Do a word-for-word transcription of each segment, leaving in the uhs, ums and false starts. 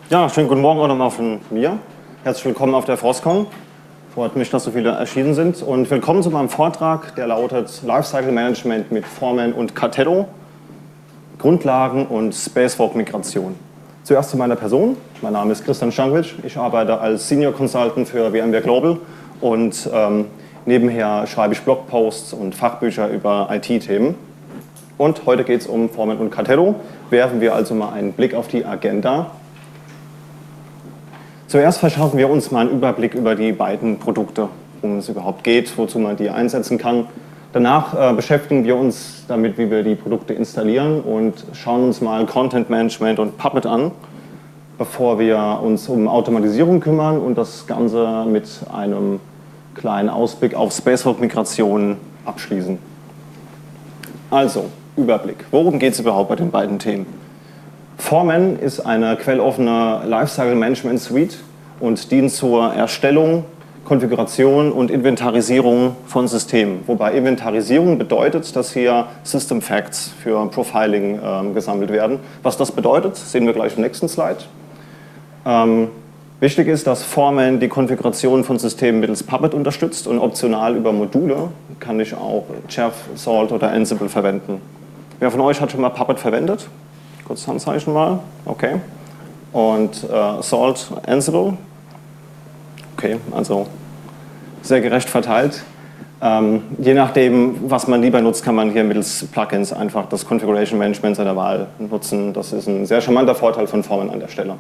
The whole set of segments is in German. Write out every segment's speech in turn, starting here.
Ja, schönen guten Morgen auch nochmal von mir. Herzlich willkommen auf der Frostcon. Freut mich, dass so viele erschienen sind. Und willkommen zu meinem Vortrag, der lautet Lifecycle Management mit Foreman und Cartello, Grundlagen und Spacewalk-Migration. Zuerst zu meiner Person. Mein Name ist Christian Stankovic. Ich arbeite als Senior Consultant für VMware Global und ähm, nebenher schreibe ich Blogposts und Fachbücher über I T-Themen. Und heute geht es um Foreman und Cartello. Werfen wir also mal einen Blick auf die Agenda. Zuerst verschaffen wir uns mal einen Überblick über die beiden Produkte, worum es überhaupt geht, wozu man die einsetzen kann. Danach äh, beschäftigen wir uns damit, wie wir die Produkte installieren und schauen uns mal Content Management und Puppet an, bevor wir uns um Automatisierung kümmern und das Ganze mit einem kleinen Ausblick auf Spacewalk-Migration abschließen. Also, Überblick. Worum geht es überhaupt bei den beiden Themen? Foreman ist eine quelloffene Lifecycle Management Suite und dient zur Erstellung, Konfiguration und Inventarisierung von Systemen. Wobei Inventarisierung bedeutet, dass hier System Facts für Profiling äh, gesammelt werden. Was das bedeutet, sehen wir gleich im nächsten Slide. Ähm, wichtig ist, dass Foreman die Konfiguration von Systemen mittels Puppet unterstützt und optional über Module kann ich auch Chef, Salt oder Ansible verwenden. Wer von euch hat schon mal Puppet verwendet? Kurz Handzeichen mal. Okay. Und äh, Salt, Ansible. Okay, also sehr gerecht verteilt. Ähm, je nachdem, was man lieber nutzt, kann man hier mittels Plugins einfach das Configuration Management seiner Wahl nutzen. Das ist ein sehr charmanter Vorteil von Foreman an der Stelle.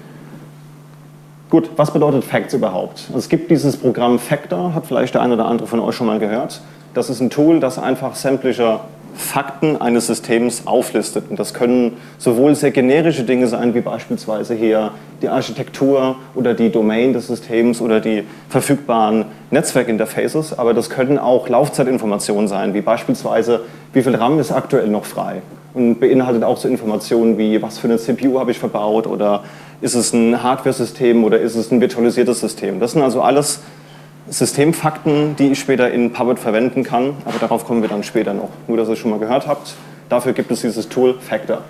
Gut, was bedeutet Facts überhaupt? Also es gibt dieses Programm Factor, hat vielleicht der eine oder andere von euch schon mal gehört. Das ist ein Tool, das einfach sämtliche Fakten eines Systems auflistet. Und das können sowohl sehr generische Dinge sein, wie beispielsweise hier die Architektur oder die Domain des Systems oder die verfügbaren Netzwerkinterfaces, aber das können auch Laufzeitinformationen sein, wie beispielsweise, wie viel RAM ist aktuell noch frei. Und beinhaltet auch so Informationen wie, was für eine C P U habe ich verbaut oder ist es ein Hardware-System oder ist es ein virtualisiertes System. Das sind also alles Systemfakten, die ich später in Puppet verwenden kann, aber darauf kommen wir dann später noch. Nur, dass ihr es schon mal gehört habt. Dafür gibt es dieses Tool Factor.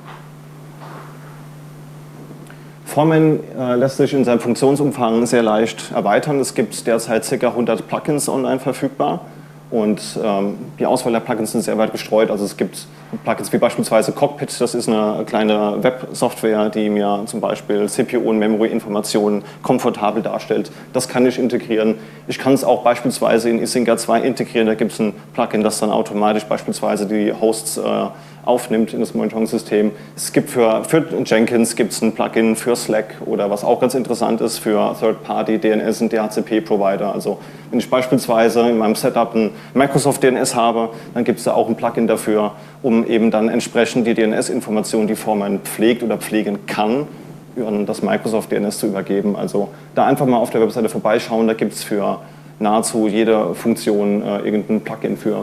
Foreman äh, lässt sich in seinem Funktionsumfang sehr leicht erweitern. Es gibt derzeit ca. hundert Plugins online verfügbar. Und ähm, die Auswahl der Plugins sind sehr weit gestreut. Also es gibt Plugins wie beispielsweise Cockpit, das ist eine kleine Web-Software, die mir zum Beispiel C P U- und Memory-Informationen komfortabel darstellt. Das kann ich integrieren. Ich kann es auch beispielsweise in Isinga zwei integrieren. Da gibt es ein Plugin, das dann automatisch beispielsweise die Hosts äh, aufnimmt in das Monitoring-System. Es gibt für, für Jenkins gibt's ein Plugin für Slack oder was auch ganz interessant ist für Third-Party D N S und D H C P-Provider. Also wenn ich beispielsweise in meinem Setup ein Microsoft D N S habe, dann gibt es da auch ein Plugin dafür, um eben dann entsprechend die D N S-Informationen, die Foreman pflegt oder pflegen kann, an das Microsoft D N S zu übergeben. Also da einfach mal auf der Webseite vorbeischauen, da gibt es für nahezu jede Funktion äh, irgendein Plugin für.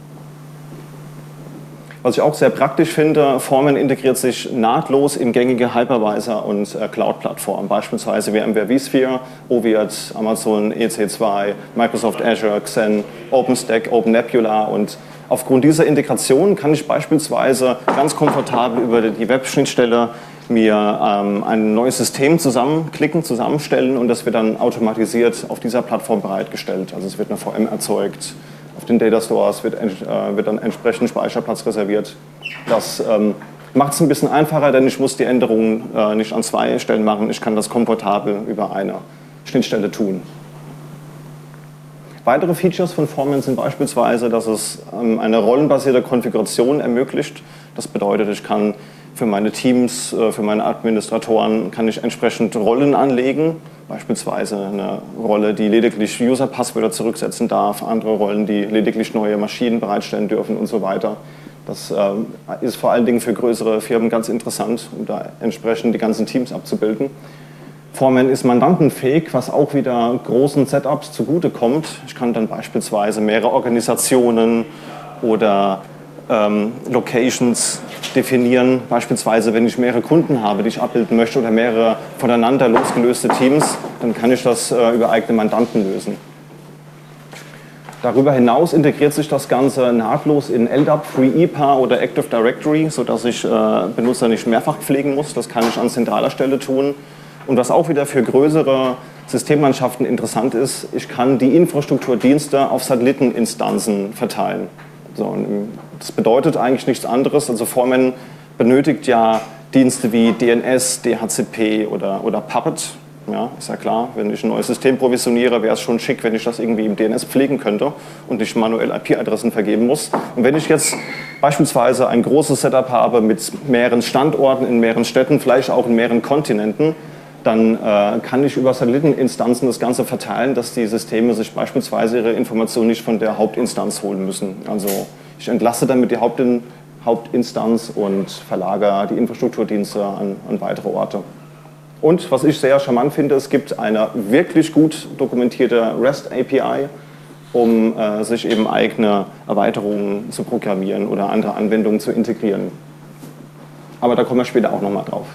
Was ich auch sehr praktisch finde, Foreman integriert sich nahtlos in gängige Hypervisor- und äh, Cloud-Plattformen, beispielsweise VMware vSphere, Oviat, Amazon E C zwei, Microsoft Azure, Xen, OpenStack, OpenNebula und aufgrund dieser Integration kann ich beispielsweise ganz komfortabel über die Web-Schnittstelle mir ähm, ein neues System zusammenklicken, zusammenstellen und das wird dann automatisiert auf dieser Plattform bereitgestellt. Also es wird eine V M erzeugt. Auf den Data Stores wird, äh, wird dann entsprechend Speicherplatz reserviert. Das ähm, macht es ein bisschen einfacher, denn ich muss die Änderungen äh, nicht an zwei Stellen machen. Ich kann das komfortabel über eine Schnittstelle tun. Weitere Features von Foreman sind beispielsweise, dass es ähm, eine rollenbasierte Konfiguration ermöglicht. Das bedeutet, ich kann für meine Teams, äh, für meine Administratoren kann ich entsprechend Rollen anlegen. Beispielsweise eine Rolle, die lediglich User-Passwörter zurücksetzen darf, andere Rollen, die lediglich neue Maschinen bereitstellen dürfen und so weiter. Das äh, ist vor allen Dingen für größere Firmen ganz interessant, um da entsprechend die ganzen Teams abzubilden. Foreman ist mandantenfähig, was auch wieder großen Setups zugutekommt. Ich kann dann beispielsweise mehrere Organisationen oder ähm, Locations definieren, beispielsweise wenn ich mehrere Kunden habe, die ich abbilden möchte oder mehrere voneinander losgelöste Teams, dann kann ich das äh, über eigene Mandanten lösen. Darüber hinaus integriert sich das Ganze nahtlos in L D A P, FreeEPA oder Active Directory, sodass ich äh, Benutzer nicht mehrfach pflegen muss. Das kann ich an zentraler Stelle tun. Und was auch wieder für größere Systemlandschaften interessant ist, ich kann die Infrastrukturdienste auf Satelliteninstanzen verteilen. So, und das bedeutet eigentlich nichts anderes. Also Foreman benötigt ja Dienste wie D N S, D H C P oder, oder Puppet. Ja, ist ja klar, wenn ich ein neues System provisioniere, wäre es schon schick, wenn ich das irgendwie im D N S pflegen könnte und nicht manuell I P-Adressen vergeben muss. Und wenn ich jetzt beispielsweise ein großes Setup habe mit mehreren Standorten in mehreren Städten, vielleicht auch in mehreren Kontinenten, dann äh, kann ich über Satelliteninstanzen das Ganze verteilen, dass die Systeme sich beispielsweise ihre Informationen nicht von der Hauptinstanz holen müssen. Also ich entlasse damit die Hauptin Hauptinstanz und verlagere die Infrastrukturdienste an, an weitere Orte. Und was ich sehr charmant finde, es gibt eine wirklich gut dokumentierte REST A P I, um äh, sich eben eigene Erweiterungen zu programmieren oder andere Anwendungen zu integrieren. Aber da kommen wir später auch nochmal drauf.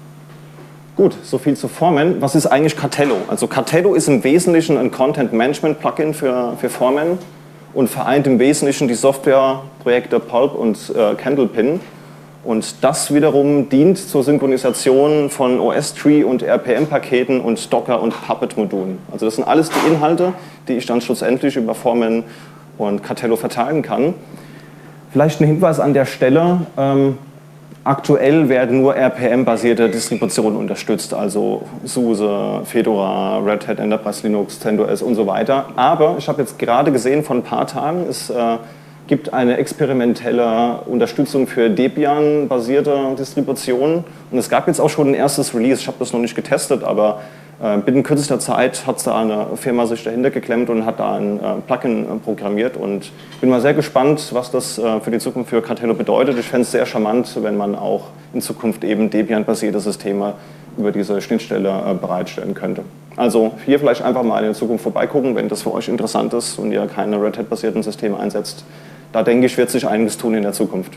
Gut, soviel zu Foreman. Was ist eigentlich Cartello? Also Cartello ist im Wesentlichen ein Content-Management-Plugin für, für Foreman und vereint im Wesentlichen die Softwareprojekte Pulp und äh, Candlepin. Und das wiederum dient zur Synchronisation von O S-Tree und R P M-Paketen und Docker- und Puppet-Modulen. Also das sind alles die Inhalte, die ich dann schlussendlich über Foreman und Cartello verteilen kann. Vielleicht ein Hinweis an der Stelle. Ähm, aktuell werden nur R P M-basierte Distributionen unterstützt, also SUSE, Fedora, Red Hat Enterprise Linux, CentOS und so weiter. Aber ich habe jetzt gerade gesehen, vor ein paar Tagen ist äh, gibt eine experimentelle Unterstützung für Debian-basierte Distributionen. Und es gab jetzt auch schon ein erstes Release. Ich habe das noch nicht getestet, aber äh, binnen kürzester Zeit hat da eine Firma sich dahinter geklemmt und hat da ein äh, Plugin äh, programmiert. Und ich bin mal sehr gespannt, was das äh, für die Zukunft für Cartello bedeutet. Ich fände es sehr charmant, wenn man auch in Zukunft eben Debian-basierte Systeme über diese Schnittstelle äh, bereitstellen könnte. Also hier vielleicht einfach mal in der Zukunft vorbeigucken, wenn das für euch interessant ist und ihr keine Red Hat-basierten Systeme einsetzt. Da denke ich, wird sich einiges tun in der Zukunft.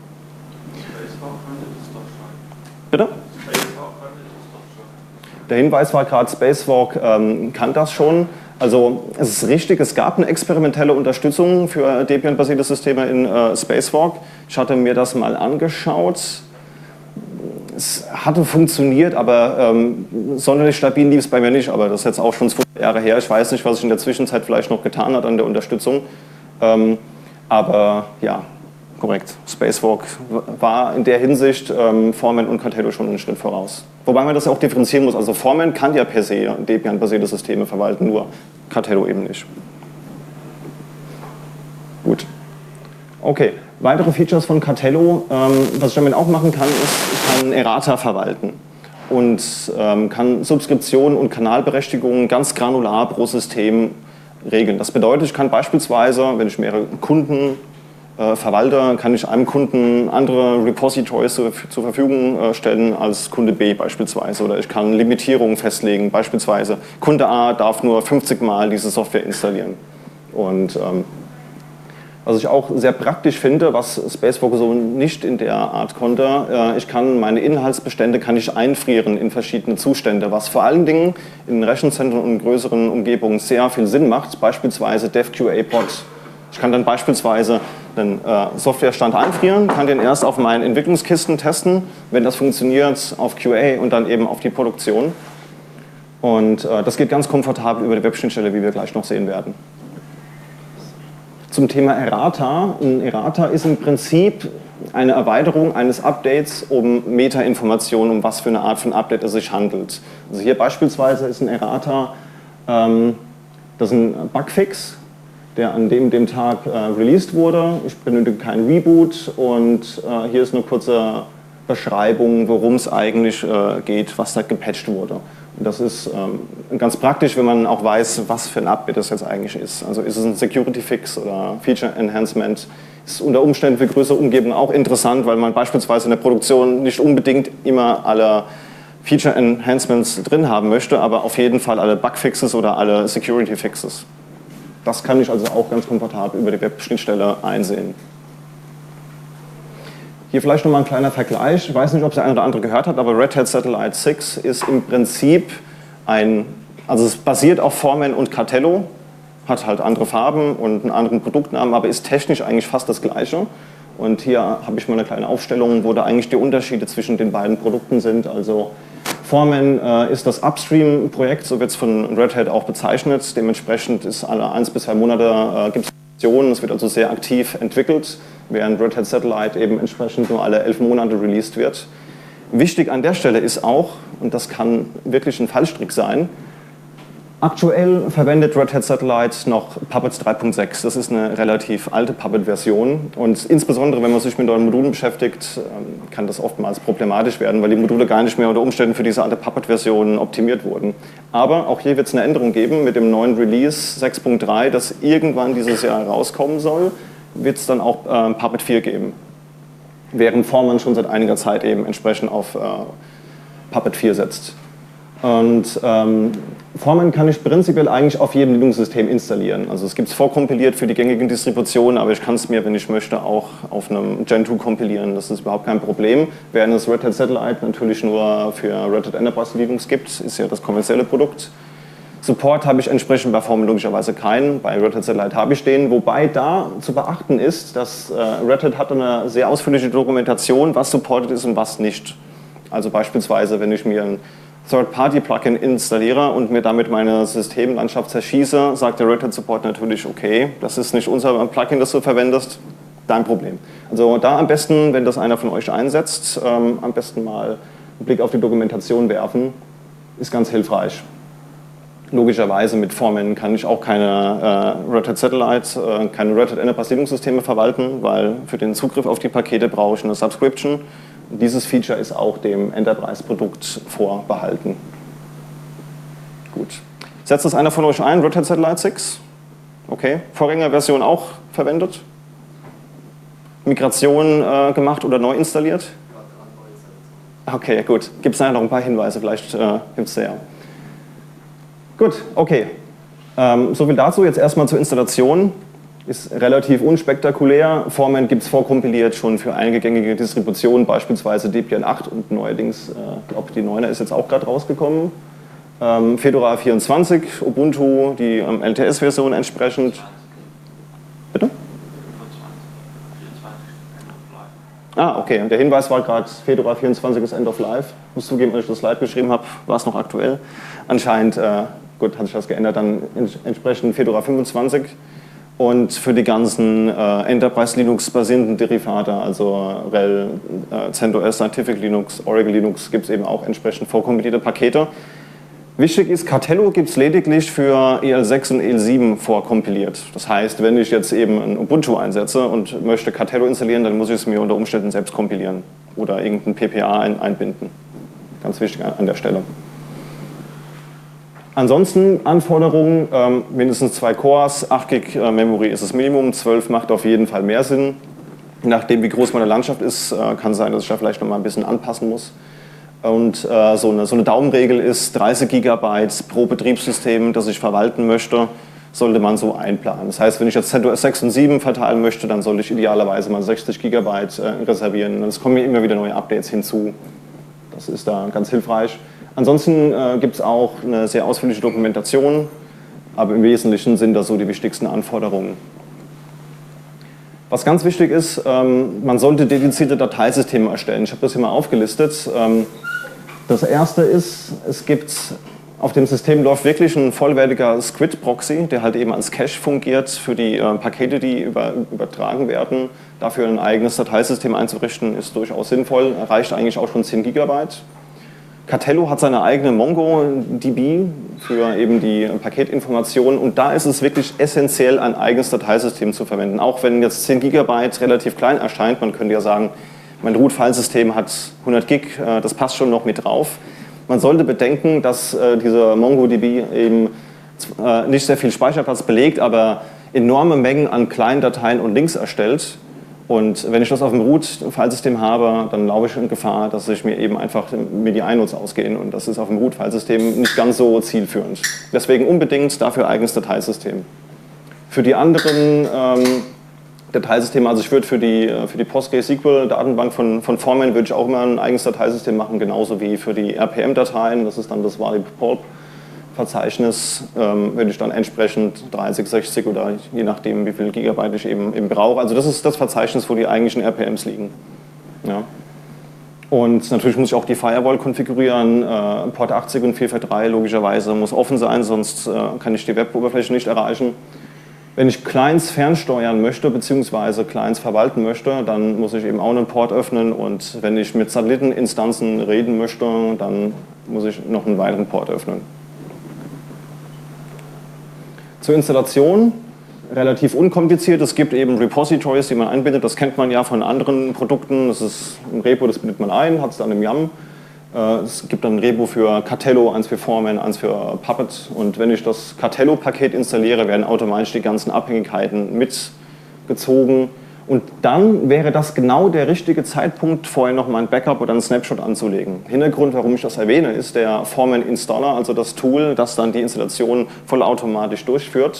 Spacewalk könnte das doch schon. Bitte? Spacewalk könnte das doch schon. Der Hinweis war gerade, Spacewalk ähm, kann das schon. Also es ist richtig, es gab eine experimentelle Unterstützung für Debian-basierte Systeme in äh, Spacewalk. Ich hatte mir das mal angeschaut. Es hatte funktioniert, aber ähm, sonderlich stabil lief es bei mir nicht. Aber das ist jetzt auch schon zwei Jahre her. Ich weiß nicht, was sich in der Zwischenzeit vielleicht noch getan hat an der Unterstützung. Ähm, Aber ja, korrekt. Spacewalk war in der Hinsicht ähm, Foreman und Cartello schon einen Schritt voraus. Wobei man das ja auch differenzieren muss. Also Foreman kann ja per se Debian-basierte Systeme verwalten, nur Cartello eben nicht. Gut. Okay, weitere Features von Cartello. Ähm, was ich damit auch machen kann, ist, ich kann Errata verwalten und ähm, kann Subskriptionen und Kanalberechtigungen ganz granular pro System regeln. Das bedeutet, ich kann beispielsweise, wenn ich mehrere Kunden äh, verwalte, kann ich einem Kunden andere Repositories zur, zur Verfügung äh, stellen als Kunde B beispielsweise. Oder ich kann Limitierungen festlegen, beispielsweise Kunde A darf nur fünfzig Mal diese Software installieren. Und ähm, was ich auch sehr praktisch finde, was Spacewalk so nicht in der Art konnte, äh, ich kann meine Inhaltsbestände kann ich einfrieren in verschiedene Zustände, was vor allen Dingen in Rechenzentren und größeren Umgebungen sehr viel Sinn macht, beispielsweise DevQA-Pod. Ich kann dann beispielsweise den äh, Softwarestand einfrieren, kann den erst auf meinen Entwicklungskisten testen, wenn das funktioniert, auf Q A und dann eben auf die Produktion. Und äh, das geht ganz komfortabel über die Webschnittstelle, wie wir gleich noch sehen werden. Zum Thema Errata. Ein Errata ist im Prinzip eine Erweiterung eines Updates um Metainformationen, um was für eine Art von Update es sich handelt. Also hier beispielsweise ist ein Errata, ähm, das ist ein Bugfix, der an dem, dem Tag äh, released wurde. Ich benötige keinen Reboot und äh, hier ist eine kurze Beschreibung, worum es eigentlich äh, geht, was da gepatcht wurde. Und das ist ähm, ganz praktisch, wenn man auch weiß, was für ein Update das jetzt eigentlich ist. Also ist es ein Security Fix oder Feature Enhancement? Ist unter Umständen für größere Umgebungen auch interessant, weil man beispielsweise in der Produktion nicht unbedingt immer alle Feature Enhancements drin haben möchte, aber auf jeden Fall alle Bugfixes oder alle Security Fixes. Das kann ich also auch ganz komfortabel über die Web-Schnittstelle einsehen. Hier vielleicht nochmal ein kleiner Vergleich. Ich weiß nicht, ob es der eine oder andere gehört hat, aber Red Hat Satellite sechs ist im Prinzip ein, also es basiert auf Foreman und Cartello hat halt andere Farben und einen anderen Produktnamen, aber ist technisch eigentlich fast das Gleiche. Und hier habe ich mal eine kleine Aufstellung, wo da eigentlich die Unterschiede zwischen den beiden Produkten sind. Also Foreman äh, ist das Upstream-Projekt, so wird es von Red Hat auch bezeichnet. Dementsprechend ist alle eins bis zwei Monate äh, gibt es Versionen, es wird also sehr aktiv entwickelt, während Red Hat Satellite eben entsprechend nur alle elf Monate released wird. Wichtig an der Stelle ist auch, und das kann wirklich ein Fallstrick sein, aktuell verwendet Red Hat Satellite noch Puppet drei Punkt sechs. Das ist eine relativ alte Puppet-Version und insbesondere, wenn man sich mit neuen Modulen beschäftigt, kann das oftmals problematisch werden, weil die Module gar nicht mehr unter Umständen für diese alte Puppet-Version optimiert wurden. Aber auch hier wird es eine Änderung geben mit dem neuen Release sechs Punkt drei, das irgendwann dieses Jahr rauskommen soll, wird es dann auch äh, Puppet vier geben. Während Foreman schon seit einiger Zeit eben entsprechend auf äh, Puppet vier setzt. Und ähm, Foreman kann ich prinzipiell eigentlich auf jedem Linux-System installieren. Also es gibt es vorkompiliert für die gängigen Distributionen, aber ich kann es mir, wenn ich möchte, auch auf einem Gen zwei kompilieren. Das ist überhaupt kein Problem. Während es Red Hat Satellite natürlich nur für Red Hat Enterprise Linux gibt, ist ja das kommerzielle Produkt. Support habe ich entsprechend bei Foreman logischerweise keinen, bei Red Hat Satellite habe ich den, wobei da zu beachten ist, dass äh, Red Hat hat eine sehr ausführliche Dokumentation, was supported ist und was nicht. Also beispielsweise, wenn ich mir ein Third-Party-Plugin installiere und mir damit meine Systemlandschaft zerschieße, sagt der Red Hat Support natürlich, okay, das ist nicht unser Plugin, das du verwendest, dein Problem. Also da am besten, wenn das einer von euch einsetzt, ähm, am besten mal einen Blick auf die Dokumentation werfen, ist ganz hilfreich. Logischerweise mit Foreman kann ich auch keine äh, Red Hat Satellite, äh, keine Red Hat Enterprise Linux-Systeme verwalten, weil für den Zugriff auf die Pakete brauche ich eine Subscription. Dieses Feature ist auch dem Enterprise-Produkt vorbehalten. Gut. Setzt das einer von euch ein, Red Hat Satellite sechs? Okay. Vorgängerversion auch verwendet? Migration äh, gemacht oder neu installiert? Okay, gut. Gibt es nachher noch ein paar Hinweise, vielleicht äh, gibt es ja. Gut, okay. Ähm, so viel dazu. Jetzt erstmal zur Installation. Ist relativ unspektakulär. Foreman gibt es vorkompiliert schon für einige gängige Distributionen, beispielsweise Debian acht und neuerdings, ich äh, glaube, die neuner ist jetzt auch gerade rausgekommen. Ähm, Fedora vierundzwanzig, Ubuntu, die ähm, L T S-Version entsprechend. Bitte? Ah, okay. Der Hinweis war gerade, Fedora vierundzwanzig ist End of Life. Ich muss zugeben, als ich das Slide beschrieben habe, war es noch aktuell. Anscheinend, äh, gut, hat sich das geändert, dann entsprechend Fedora fünfundzwanzig. Und für die ganzen äh, Enterprise Linux basierenden Derivate, also RHEL, äh, CentOS, Scientific Linux, Oracle Linux, gibt es eben auch entsprechend vorkompilierte Pakete. Wichtig ist, Katello gibt es lediglich für E L sechs und E L sieben vorkompiliert. Das heißt, wenn ich jetzt eben ein Ubuntu einsetze und möchte Katello installieren, dann muss ich es mir unter Umständen selbst kompilieren oder irgendein P P A ein, einbinden. Ganz wichtig an der Stelle. Ansonsten Anforderungen, ähm, mindestens zwei Cores, acht Gig äh, Memory ist das Minimum, zwölf macht auf jeden Fall mehr Sinn. Nachdem wie groß meine Landschaft ist, äh, kann sein, dass ich da vielleicht noch mal ein bisschen anpassen muss. Und äh, so, eine, so eine Daumenregel ist dreißig Gigabyte pro Betriebssystem, das ich verwalten möchte, sollte man so einplanen. Das heißt, wenn ich jetzt CentOS sechs und sieben verteilen möchte, dann sollte ich idealerweise mal sechzig Gigabyte äh, reservieren. Es kommen immer wieder neue Updates hinzu. Das ist da ganz hilfreich. Ansonsten äh, gibt es auch eine sehr ausführliche Dokumentation, aber im Wesentlichen sind das so die wichtigsten Anforderungen. Was ganz wichtig ist, ähm, man sollte dedizierte Dateisysteme erstellen. Ich habe das hier mal aufgelistet. Ähm, das erste ist, es gibt, auf dem System läuft wirklich ein vollwertiger Squid-Proxy, der halt eben als Cache fungiert für die äh, Pakete, die über, übertragen werden. Dafür ein eigenes Dateisystem einzurichten, ist durchaus sinnvoll, erreicht eigentlich auch schon zehn Gigabyte. Katello hat seine eigene MongoDB für eben die Paketinformationen und da ist es wirklich essentiell, ein eigenes Dateisystem zu verwenden. Auch wenn jetzt zehn Gigabyte relativ klein erscheint, man könnte ja sagen, mein Root-Filesystem hat hundert Gig, das passt schon noch mit drauf. Man sollte bedenken, dass diese MongoDB eben nicht sehr viel Speicherplatz belegt, aber enorme Mengen an kleinen Dateien und Links erstellt. Und wenn ich das auf dem Root-Filesystem habe, dann laufe ich in Gefahr, dass ich mir eben einfach mir die Inodes ausgehen. Und das ist auf dem Root-Filesystem nicht ganz so zielführend. Deswegen unbedingt dafür eigenes Dateisystem. Für die anderen ähm, Dateisysteme, also ich würde für die, für die PostgreSQL-Datenbank von, von Foreman würde ich auch immer ein eigenes Dateisystem machen, genauso wie für die R P M-Dateien. Das ist dann das Valid Pulp Verzeichnis ähm, würde ich dann entsprechend dreißig, sechzig oder je nachdem, wie viel Gigabyte ich eben, eben brauche. Also das ist das Verzeichnis, wo die eigentlichen R P Ms liegen. Ja. Und natürlich muss ich auch die Firewall konfigurieren. Äh, Port achtzig und vier vier drei logischerweise muss offen sein, sonst äh, kann ich die Web-Oberfläche nicht erreichen. Wenn ich Clients fernsteuern möchte bzw. Clients verwalten möchte, dann muss ich eben auch einen Port öffnen, und wenn ich mit Satelliteninstanzen reden möchte, dann muss ich noch einen weiteren Port öffnen. Zur Installation relativ unkompliziert. Es gibt eben Repositories, die man einbindet. Das kennt man ja von anderen Produkten. Das ist ein Repo, das bindet man ein, hat es dann im YAM. Es gibt dann ein Repo für Cartello, eins für Foreman, eins für Puppet. Und wenn ich das Cartello-Paket installiere, werden automatisch die ganzen Abhängigkeiten mitgezogen. Und dann wäre das genau der richtige Zeitpunkt, vorher noch mal ein Backup oder einen Snapshot anzulegen. Hintergrund, warum ich das erwähne, ist der Foreman Installer, also das Tool, das dann die Installation vollautomatisch durchführt.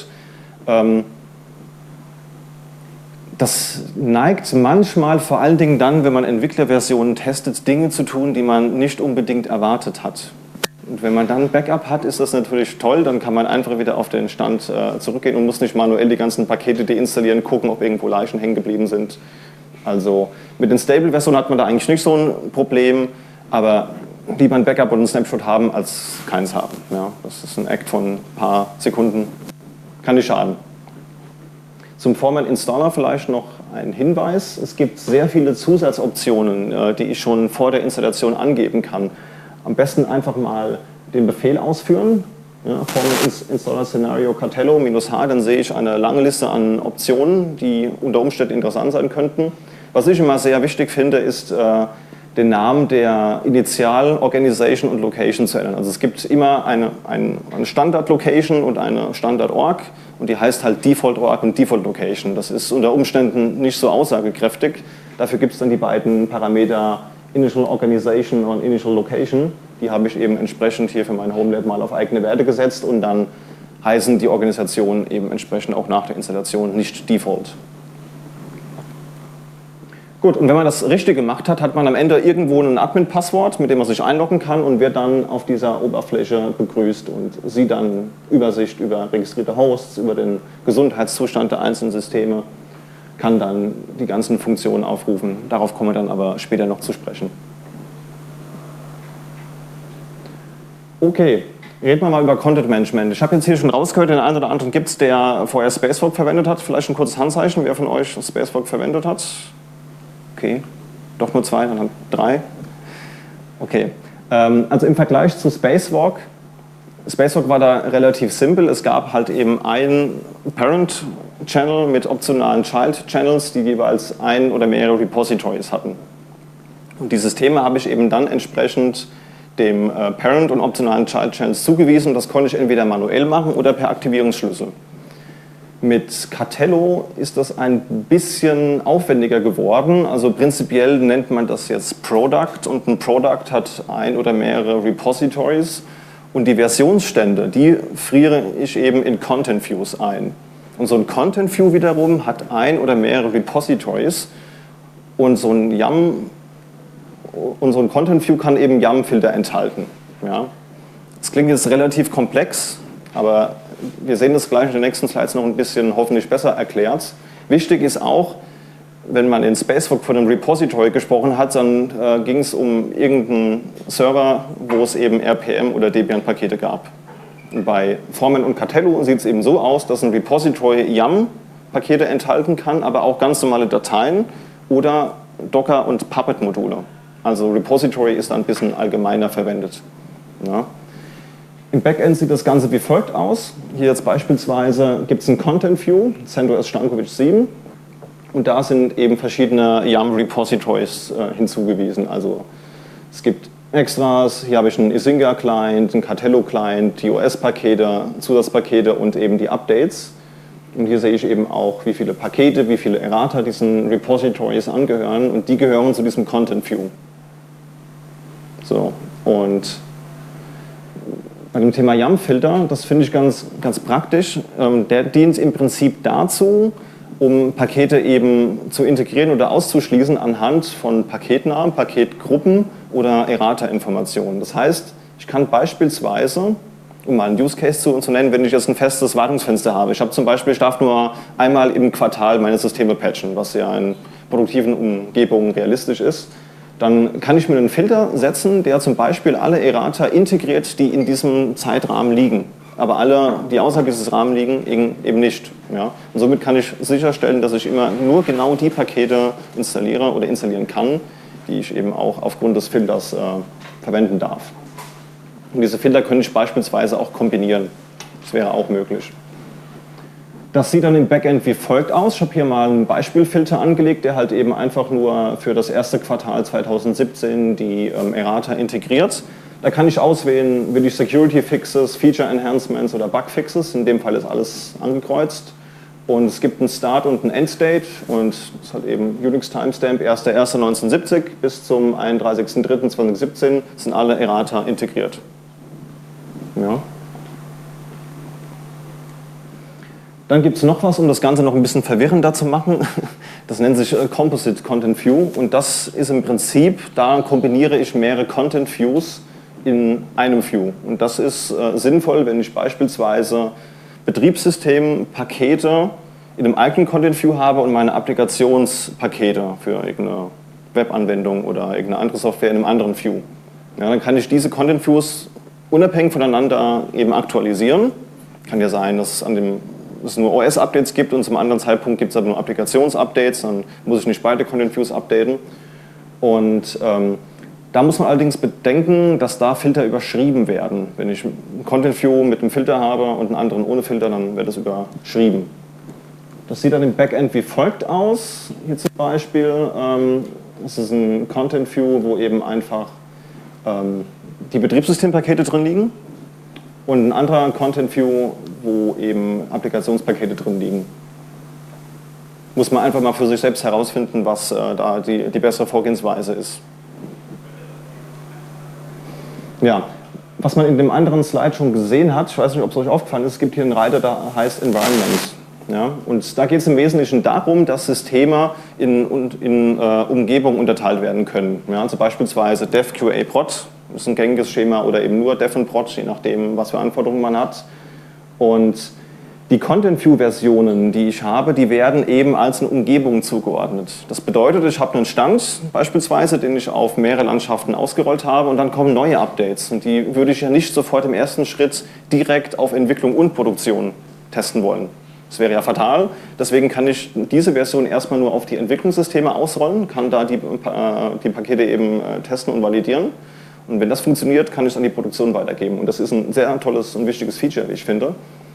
Das neigt manchmal, vor allen Dingen dann, wenn man Entwicklerversionen testet, Dinge zu tun, die man nicht unbedingt erwartet hat. Und wenn man dann ein Backup hat, ist das natürlich toll, dann kann man einfach wieder auf den Stand äh, zurückgehen und muss nicht manuell die ganzen Pakete deinstallieren, gucken, ob irgendwo Leichen hängen geblieben sind. Also mit den Stable-Versionen hat man da eigentlich nicht so ein Problem, aber lieber ein Backup und ein Snapshot haben, als keins haben. Ja, das ist ein Act von ein paar Sekunden, kann nicht schaden. Zum Foreman Installer vielleicht noch ein Hinweis. Es gibt sehr viele Zusatzoptionen, die ich schon vor der Installation angeben kann. Am besten einfach mal den Befehl ausführen. Ja, Foreman Installer Scenario Cartello-H, dann sehe ich eine lange Liste an Optionen, die unter Umständen interessant sein könnten. Was ich immer sehr wichtig finde, ist äh, den Namen der Initial, Organization und Location zu ändern. Also es gibt immer eine, eine, eine Standard-Location und eine Standard-Org. Und die heißt halt Default Org und Default Location. Das ist unter Umständen nicht so aussagekräftig. Dafür gibt es dann die beiden Parameter Initial Organization und Initial Location. Die habe ich eben entsprechend hier für mein Homelab mal auf eigene Werte gesetzt, und dann heißen die Organisationen eben entsprechend auch nach der Installation nicht Default. Gut, und wenn man das richtig gemacht hat, hat man am Ende irgendwo ein Admin-Passwort, mit dem man sich einloggen kann, und wird dann auf dieser Oberfläche begrüßt und sieht dann Übersicht über registrierte Hosts, über den Gesundheitszustand der einzelnen Systeme, kann dann die ganzen Funktionen aufrufen. Darauf kommen wir dann aber später noch zu sprechen. Okay, reden wir mal über Content Management. Ich habe jetzt hier schon rausgehört, den einen oder anderen gibt es, der vorher Spacewalk verwendet hat. Vielleicht ein kurzes Handzeichen, wer von euch Spacewalk verwendet hat. Okay, doch nur zwei, dann drei. Okay, also im Vergleich zu Spacewalk, Spacewalk war da relativ simpel. Es gab halt eben einen Parent-Channel mit optionalen Child-Channels, die jeweils ein oder mehrere Repositories hatten. Und die Systeme habe ich eben dann entsprechend dem Parent- und optionalen Child-Channels zugewiesen. Das konnte ich entweder manuell machen oder per Aktivierungsschlüssel. Mit Cartello ist das ein bisschen aufwendiger geworden. Also prinzipiell nennt man das jetzt Product, und ein Product hat ein oder mehrere Repositories, und die Versionsstände, die friere ich eben in Content Views ein. Und so ein Content View wiederum hat ein oder mehrere Repositories, und so ein YAM und so ein Content View kann eben YAM-Filter enthalten. Ja. Das klingt jetzt relativ komplex, aber wir sehen das gleich in den nächsten Slides noch ein bisschen hoffentlich besser erklärt. Wichtig ist auch, wenn man in Spacewalk von einem Repository gesprochen hat, dann äh, ging es um irgendeinen Server, wo es eben R P M oder Debian-Pakete gab. Und bei Foreman und Cartello sieht es eben so aus, dass ein Repository YAM-Pakete enthalten kann, aber auch ganz normale Dateien oder Docker- und Puppet-Module. Also Repository ist ein bisschen allgemeiner verwendet. Ja. Im Backend sieht das Ganze wie folgt aus. Hier jetzt beispielsweise gibt es ein Content View, CentOS Stankovic sieben, und da sind eben verschiedene YAM-Repositories äh, hinzugewiesen. Also es gibt Extras, hier habe ich einen Isinga-Client, einen Cartello-Client, die O S-Pakete, Zusatzpakete und eben die Updates. Und hier sehe ich eben auch, wie viele Pakete, wie viele Errata diesen Repositories angehören, und die gehören zu diesem Content View. So, und bei dem Thema YAM-Filter, das finde ich ganz, ganz praktisch. Ähm, der dient im Prinzip dazu, um Pakete eben zu integrieren oder auszuschließen anhand von Paketnamen, Paketgruppen oder Errata-Informationen. Das heißt, ich kann beispielsweise, um mal einen Use Case zu, zu nennen, wenn ich jetzt ein festes Wartungsfenster habe. Ich habe zum Beispiel, ich darf nur einmal im Quartal meine Systeme patchen, was ja in produktiven Umgebungen realistisch ist. Dann kann ich mir einen Filter setzen, der zum Beispiel alle Errata integriert, die in diesem Zeitrahmen liegen. Aber alle, die außerhalb dieses Rahmens liegen, eben nicht. Ja? Und somit kann ich sicherstellen, dass ich immer nur genau die Pakete installiere oder installieren kann, die ich eben auch aufgrund des Filters äh, verwenden darf. Und diese Filter können ich beispielsweise auch kombinieren. Das wäre auch möglich. Das sieht dann im Backend wie folgt aus. Ich habe hier mal einen Beispielfilter angelegt, der halt eben einfach nur für das erste Quartal zweitausendsiebzehn die ähm, Errata integriert. Da kann ich auswählen, will ich Security Fixes, Feature Enhancements oder Bug Fixes. In dem Fall ist alles angekreuzt. Und es gibt einen Start und einen Endstate und das hat eben Unix Timestamp erster erster neunzehnhundertsiebzig bis zum einunddreißigsten dritten zweitausendsiebzehn sind alle Errata integriert. Ja. Dann gibt es noch was, um das Ganze noch ein bisschen verwirrender zu machen. Das nennt sich Composite Content View und das ist im Prinzip, da kombiniere ich mehrere Content Views in einem View. Und das ist äh, sinnvoll, wenn ich beispielsweise Betriebssystempakete in einem eigenen Content View habe und meine Applikationspakete für irgendeine Webanwendung oder irgendeine andere Software in einem anderen View. Ja, dann kann ich diese Content Views unabhängig voneinander eben aktualisieren. Kann ja sein, dass es an dem es nur O S-Updates gibt und zum anderen Zeitpunkt gibt es aber nur Applikations-Updates, dann muss ich nicht beide Content Views updaten. Und ähm, da muss man allerdings bedenken, dass da Filter überschrieben werden. Wenn ich einen Content View mit einem Filter habe und einen anderen ohne Filter, dann wird das überschrieben. Das sieht dann im Backend wie folgt aus. Hier zum Beispiel, ähm, das ist ein Content View, wo eben einfach ähm, die Betriebssystempakete drin liegen. Und ein anderer Content View, wo eben Applikationspakete drin liegen. Muss man einfach mal für sich selbst herausfinden, was äh, da die, die bessere Vorgehensweise ist. Ja, was man in dem anderen Slide schon gesehen hat, ich weiß nicht, ob es euch aufgefallen ist, es gibt hier einen Reiter, der heißt Environment. Ja, und da geht es im Wesentlichen darum, dass Systeme in, in äh, Umgebungen unterteilt werden können. Ja, also beispielsweise Dev, Q A, Prod. Das ist ein gängiges Schema oder eben nur Dev und Prod, je nachdem, was für Anforderungen man hat. Und die Content-View-Versionen, die ich habe, die werden eben als eine Umgebung zugeordnet. Das bedeutet, ich habe einen Stand beispielsweise, den ich auf mehrere Landschaften ausgerollt habe und dann kommen neue Updates. Und die würde ich ja nicht sofort im ersten Schritt direkt auf Entwicklung und Produktion testen wollen. Das wäre ja fatal. Deswegen kann ich diese Version erstmal nur auf die Entwicklungssysteme ausrollen, kann da die, äh, die Pakete eben äh, testen und validieren. Und wenn das funktioniert, kann ich es an die Produktion weitergeben. Und das ist ein sehr tolles und wichtiges Feature, wie ich finde.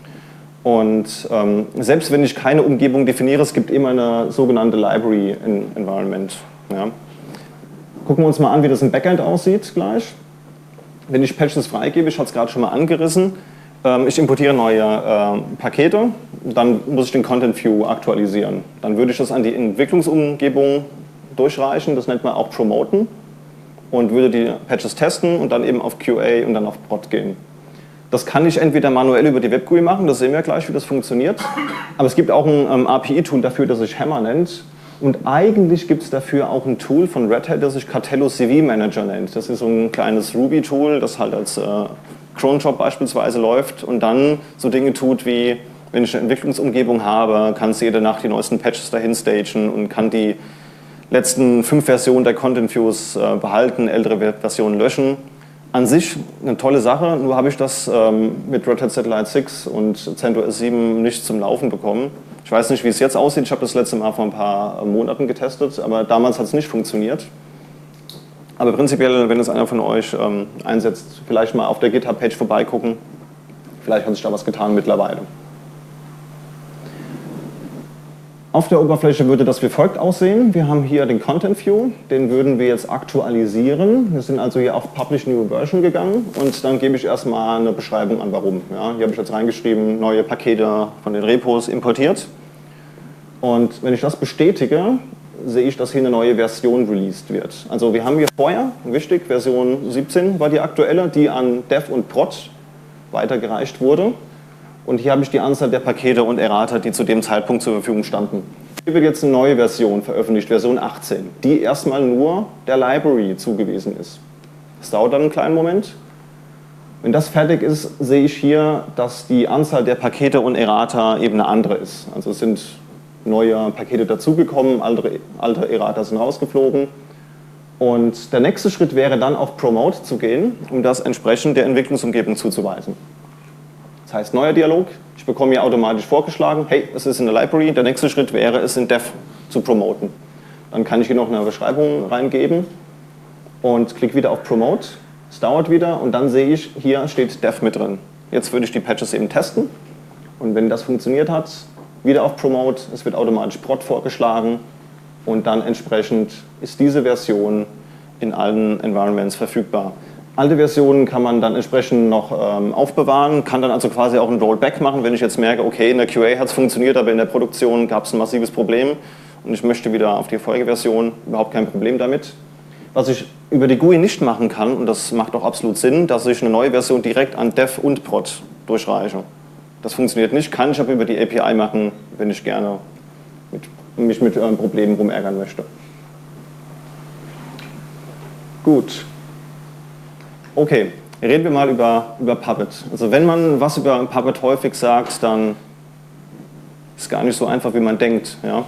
Und ähm, selbst wenn ich keine Umgebung definiere, es gibt immer eine sogenannte Library Environment. Ja. Gucken wir uns mal an, wie das im Backend aussieht gleich. Wenn ich Patches freigebe, ich hatte es gerade schon mal angerissen, ähm, ich importiere neue äh, Pakete, dann muss ich den Content View aktualisieren. Dann würde ich das an die Entwicklungsumgebung durchreichen, das nennt man auch Promoten. Und würde die Patches testen und dann eben auf Q A und dann auf Prod gehen. Das kann ich entweder manuell über die Web G U I machen, das sehen wir gleich, wie das funktioniert. Aber es gibt auch ein ähm, A P I-Tool dafür, das sich Hammer nennt. Und eigentlich gibt es dafür auch ein Tool von Red Hat, das sich Cartello C V Manager nennt. Das ist so ein kleines Ruby-Tool, das halt als äh, Cronjob beispielsweise läuft und dann so Dinge tut wie, wenn ich eine Entwicklungsumgebung habe, kann es jede Nacht die neuesten Patches dahin stagen und kann die letzten fünf Versionen der Content Views äh, behalten, ältere Versionen löschen. An sich eine tolle Sache, nur habe ich das ähm, mit Red Hat Satellite sechs und CentOS sieben nicht zum Laufen bekommen. Ich weiß nicht, wie es jetzt aussieht, ich habe das letzte Mal vor ein paar Monaten getestet, aber damals hat es nicht funktioniert. Aber prinzipiell, wenn es einer von euch ähm, einsetzt, vielleicht mal auf der GitHub-Page vorbeigucken, vielleicht hat sich da was getan mittlerweile. Auf der Oberfläche würde das wie folgt aussehen. Wir haben hier den Content View, den würden wir jetzt aktualisieren. Wir sind also hier auf Publish New Version gegangen und dann gebe ich erstmal eine Beschreibung an, warum. Ja, hier habe ich jetzt reingeschrieben, neue Pakete von den Repos importiert. Und wenn ich das bestätige, sehe ich, dass hier eine neue Version released wird. Also wir haben hier vorher, wichtig, Version siebzehn war die aktuelle, die an Dev und Prod weitergereicht wurde. Und hier habe ich die Anzahl der Pakete und Errata, die zu dem Zeitpunkt zur Verfügung standen. Hier wird jetzt eine neue Version veröffentlicht, Version achtzehn, die erstmal nur der Library zugewiesen ist. Das dauert dann einen kleinen Moment. Wenn das fertig ist, sehe ich hier, dass die Anzahl der Pakete und Errata eben eine andere ist. Also es sind neue Pakete dazugekommen, alte, alte Errata sind rausgeflogen. Und der nächste Schritt wäre dann auf Promote zu gehen, um das entsprechend der Entwicklungsumgebung zuzuweisen. Das heißt, neuer Dialog, ich bekomme hier automatisch vorgeschlagen, hey, es ist in der Library, der nächste Schritt wäre, es in Dev zu promoten. Dann kann ich hier noch eine Beschreibung reingeben und klicke wieder auf Promote. Es dauert wieder und dann sehe ich, hier steht Dev mit drin. Jetzt würde ich die Patches eben testen und wenn das funktioniert hat, wieder auf Promote, es wird automatisch Prod vorgeschlagen und dann entsprechend ist diese Version in allen Environments verfügbar. Alte Versionen kann man dann entsprechend noch ähm, aufbewahren, kann dann also quasi auch ein Rollback machen, wenn ich jetzt merke, okay, in der Q A hat es funktioniert, aber in der Produktion gab es ein massives Problem und ich möchte wieder auf die Folgeversion, überhaupt kein Problem damit. Was ich über die G U I nicht machen kann, und das macht auch absolut Sinn, dass ich eine neue Version direkt an Dev und Prod durchreiche. Das funktioniert nicht, kann ich aber über die A P I machen, wenn ich gerne mit, mich mit äh, Problemen rumärgern möchte. Gut. Okay, reden wir mal über, über Puppet. Also wenn man was über Puppet häufig sagt, dann ist es gar nicht so einfach, wie man denkt. Ja?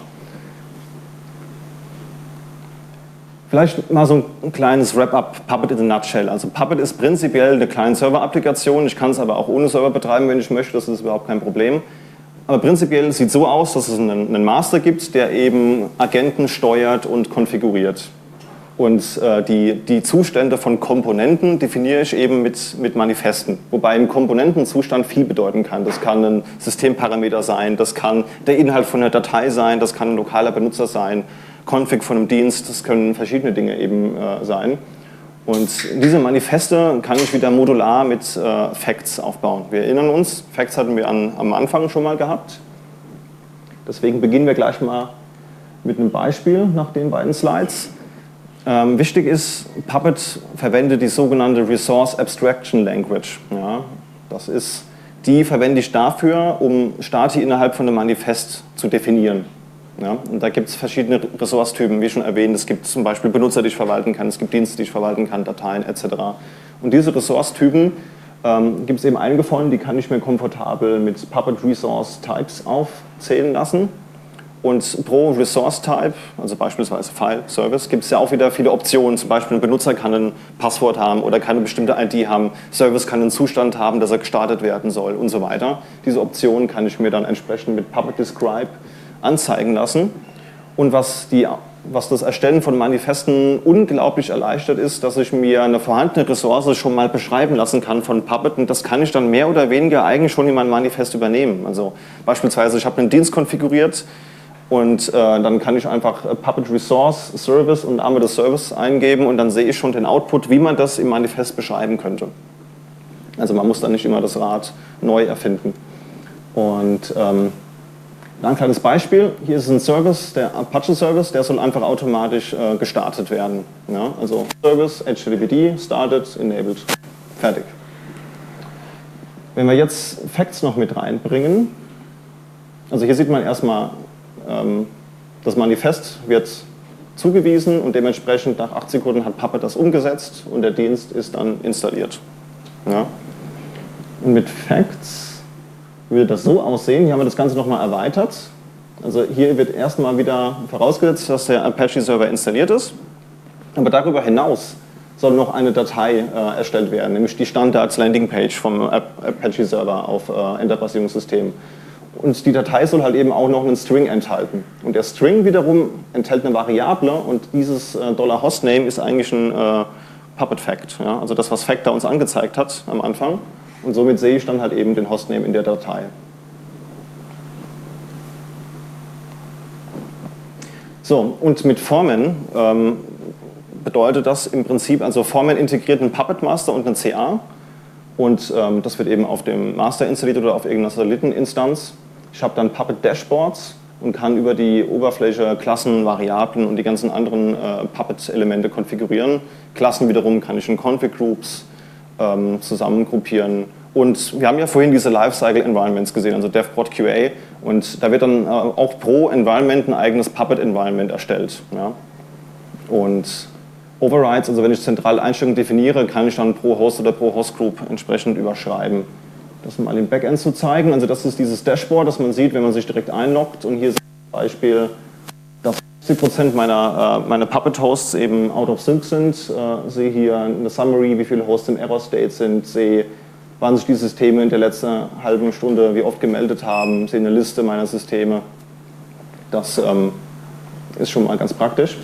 Vielleicht mal so ein kleines Wrap-up, Puppet in a nutshell. Also Puppet ist prinzipiell eine Client-Server-Applikation, ich kann es aber auch ohne Server betreiben, wenn ich möchte, das ist überhaupt kein Problem. Aber prinzipiell sieht es so aus, dass es einen, einen Master gibt, der eben Agenten steuert und konfiguriert. Und äh, die, die Zustände von Komponenten definiere ich eben mit, mit Manifesten. Wobei ein Komponentenzustand viel bedeuten kann. Das kann ein Systemparameter sein, das kann der Inhalt von einer Datei sein, das kann ein lokaler Benutzer sein, Config von einem Dienst, das können verschiedene Dinge eben äh, sein. Und diese Manifeste kann ich wieder modular mit äh, Facts aufbauen. Wir erinnern uns, Facts hatten wir an, am Anfang schon mal gehabt. Deswegen beginnen wir gleich mal mit einem Beispiel nach den beiden Slides. Ähm, wichtig ist, Puppet verwendet die sogenannte Resource Abstraction Language. Ja, das ist, die verwende ich dafür, um Stati innerhalb von einem Manifest zu definieren. Ja, und da gibt es verschiedene Ressource-Typen, wie schon erwähnt. Es gibt zum Beispiel Benutzer, die ich verwalten kann, es gibt Dienste, die ich verwalten kann, Dateien et cetera. Und diese Ressource-Typen ähm, gibt es eben einige von, die kann ich mir komfortabel mit Puppet Resource Types aufzählen lassen. Und pro Resource-Type, also beispielsweise File, Service, gibt es ja auch wieder viele Optionen. Zum Beispiel ein Benutzer kann ein Passwort haben oder kann eine bestimmte I D haben. Service kann einen Zustand haben, dass er gestartet werden soll und so weiter. Diese Optionen kann ich mir dann entsprechend mit Puppet Describe anzeigen lassen. Und was, die, was das Erstellen von Manifesten unglaublich erleichtert ist, dass ich mir eine vorhandene Ressource schon mal beschreiben lassen kann von Puppet und das kann ich dann mehr oder weniger eigentlich schon in mein Manifest übernehmen. Also beispielsweise, ich habe einen Dienst konfiguriert, und äh, dann kann ich einfach äh, Puppet Resource Service und Name des Service eingeben und dann sehe ich schon den Output, wie man das im Manifest beschreiben könnte. Also man muss dann nicht immer das Rad neu erfinden. Und ähm, ein kleines Beispiel, hier ist ein Service, der Apache Service, der soll einfach automatisch äh, gestartet werden. Ja? Also Service, H T T P D, started, enabled, fertig. Wenn wir jetzt Facts noch mit reinbringen, also hier sieht man erstmal, das Manifest wird zugewiesen und dementsprechend nach acht Sekunden hat Puppet das umgesetzt und der Dienst ist dann installiert. Ja. Und mit Facts würde das so aussehen, hier haben wir das Ganze nochmal erweitert. Also hier wird erstmal wieder vorausgesetzt, dass der Apache-Server installiert ist, aber darüber hinaus soll noch eine Datei äh, erstellt werden, nämlich die Standards-Landing-Page vom Apache-Server auf äh, Enterprise-System. Und die Datei soll halt eben auch noch einen String enthalten. Und der String wiederum enthält eine Variable und dieses äh, $Hostname ist eigentlich ein äh, Puppet-Fact. Ja? Also das, was Fact da uns angezeigt hat am Anfang. Und somit sehe ich dann halt eben den Hostname in der Datei. So, und mit Foreman ähm, bedeutet das im Prinzip, also Foreman integriert einen Puppet-Master und einen C A. Und ähm, das wird eben auf dem Master installiert oder auf irgendeiner Satelliteninstanz. Ich habe dann Puppet Dashboards und kann über die Oberfläche Klassen, Variablen und die ganzen anderen äh, Puppet-Elemente konfigurieren. Klassen wiederum kann ich in Config-Groups ähm, zusammengruppieren. Und wir haben ja vorhin diese Lifecycle-Environments gesehen, also Dev, Prod, Q A. Und da wird dann äh, auch pro Environment ein eigenes Puppet-Environment erstellt. Ja? Und Overrides, also wenn ich zentrale Einstellungen definiere, kann ich dann pro Host oder pro Hostgroup entsprechend überschreiben. Das mal im Backend zu zeigen, also das ist dieses Dashboard, das man sieht, wenn man sich direkt einloggt, und hier ist zum Beispiel, dass fünfzig Prozent meiner, äh, meiner Puppet-Hosts eben out of sync sind. Äh, sehe hier eine Summary, wie viele Hosts im Error-State sind, sehe, wann sich die Systeme in der letzten halben Stunde wie oft gemeldet haben, sehe eine Liste meiner Systeme. Das ähm, ist schon mal ganz praktisch.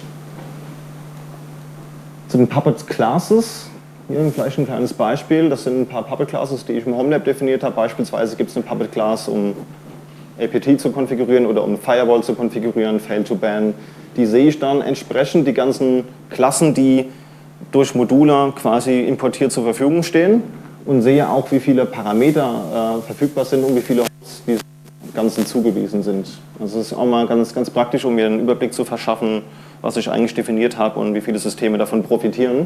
Zu den Puppet Classes, hier vielleicht ein kleines Beispiel. Das sind ein paar Puppet Classes, die ich im HomeLab definiert habe. Beispielsweise gibt es eine Puppet Class, um A P T zu konfigurieren oder um Firewall zu konfigurieren, Fail to Ban. Die sehe ich dann entsprechend, die ganzen Klassen, die durch Module quasi importiert zur Verfügung stehen, und sehe auch, wie viele Parameter äh, verfügbar sind und wie viele Hosts die Ganzen zugewiesen sind. Also das ist auch mal ganz, ganz praktisch, um mir einen Überblick zu verschaffen, was ich eigentlich definiert habe und wie viele Systeme davon profitieren.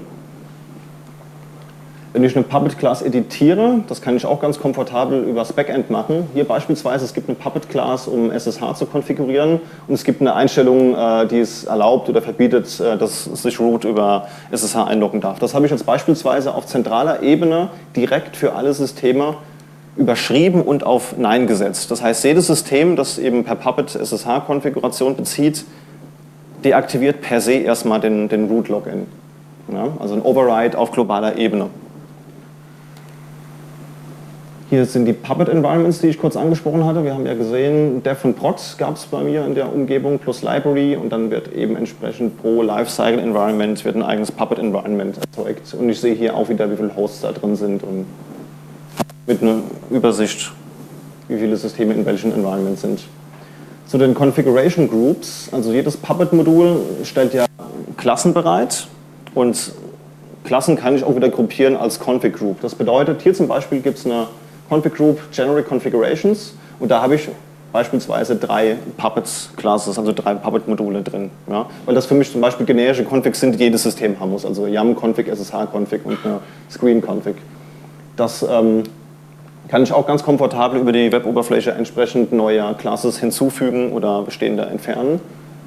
Wenn ich eine Puppet-Class editiere, das kann ich auch ganz komfortabel übers Backend machen. Hier beispielsweise, es gibt eine Puppet-Class, um S S H zu konfigurieren, und es gibt eine Einstellung, die es erlaubt oder verbietet, dass sich Root über S S H einloggen darf. Das habe ich jetzt beispielsweise auf zentraler Ebene direkt für alle Systeme überschrieben und auf Nein gesetzt. Das heißt, jedes System, das eben per Puppet S S H-Konfiguration bezieht, deaktiviert per se erstmal den, den Root-Login. Ja, also ein Override auf globaler Ebene. Hier sind die Puppet-Environments, die ich kurz angesprochen hatte. Wir haben ja gesehen, Dev und Prod gab es bei mir in der Umgebung plus Library, und dann wird eben entsprechend pro Lifecycle-Environment wird ein eigenes Puppet-Environment erzeugt. Und ich sehe hier auch wieder, wie viele Hosts da drin sind, und mit einer Übersicht, wie viele Systeme in welchen Environments sind. Zu den Configuration Groups, also jedes Puppet-Modul stellt ja Klassen bereit, und Klassen kann ich auch wieder gruppieren als Config Group. Das bedeutet, hier zum Beispiel gibt es eine Config Group Generic Configurations, und da habe ich beispielsweise drei Puppet-Classes, also drei Puppet-Module drin. Ja? Weil das für mich zum Beispiel generische Configs sind, die jedes System haben muss, also YAM-Config, S S H-Config und eine Screen-Config. Das ähm, kann ich auch ganz komfortabel über die Web-Oberfläche entsprechend neuer Classes hinzufügen oder bestehende entfernen.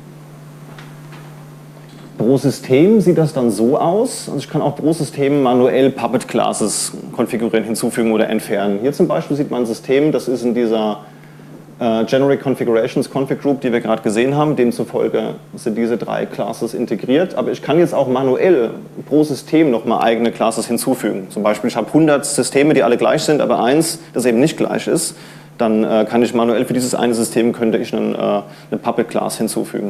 Pro System sieht das dann so aus, also ich kann auch pro System manuell Puppet-Classes konfigurieren, hinzufügen oder entfernen. Hier zum Beispiel sieht man ein System, das ist in dieser äh, Generic Configurations Config Group, die wir gerade gesehen haben. Demzufolge sind diese drei Classes integriert, aber ich kann jetzt auch manuell pro System nochmal eigene Classes hinzufügen. Zum Beispiel, ich habe hundert Systeme, die alle gleich sind, aber eins, das eben nicht gleich ist. Dann äh, kann ich manuell für dieses eine System könnte ich einen, äh, eine Puppet-Class hinzufügen.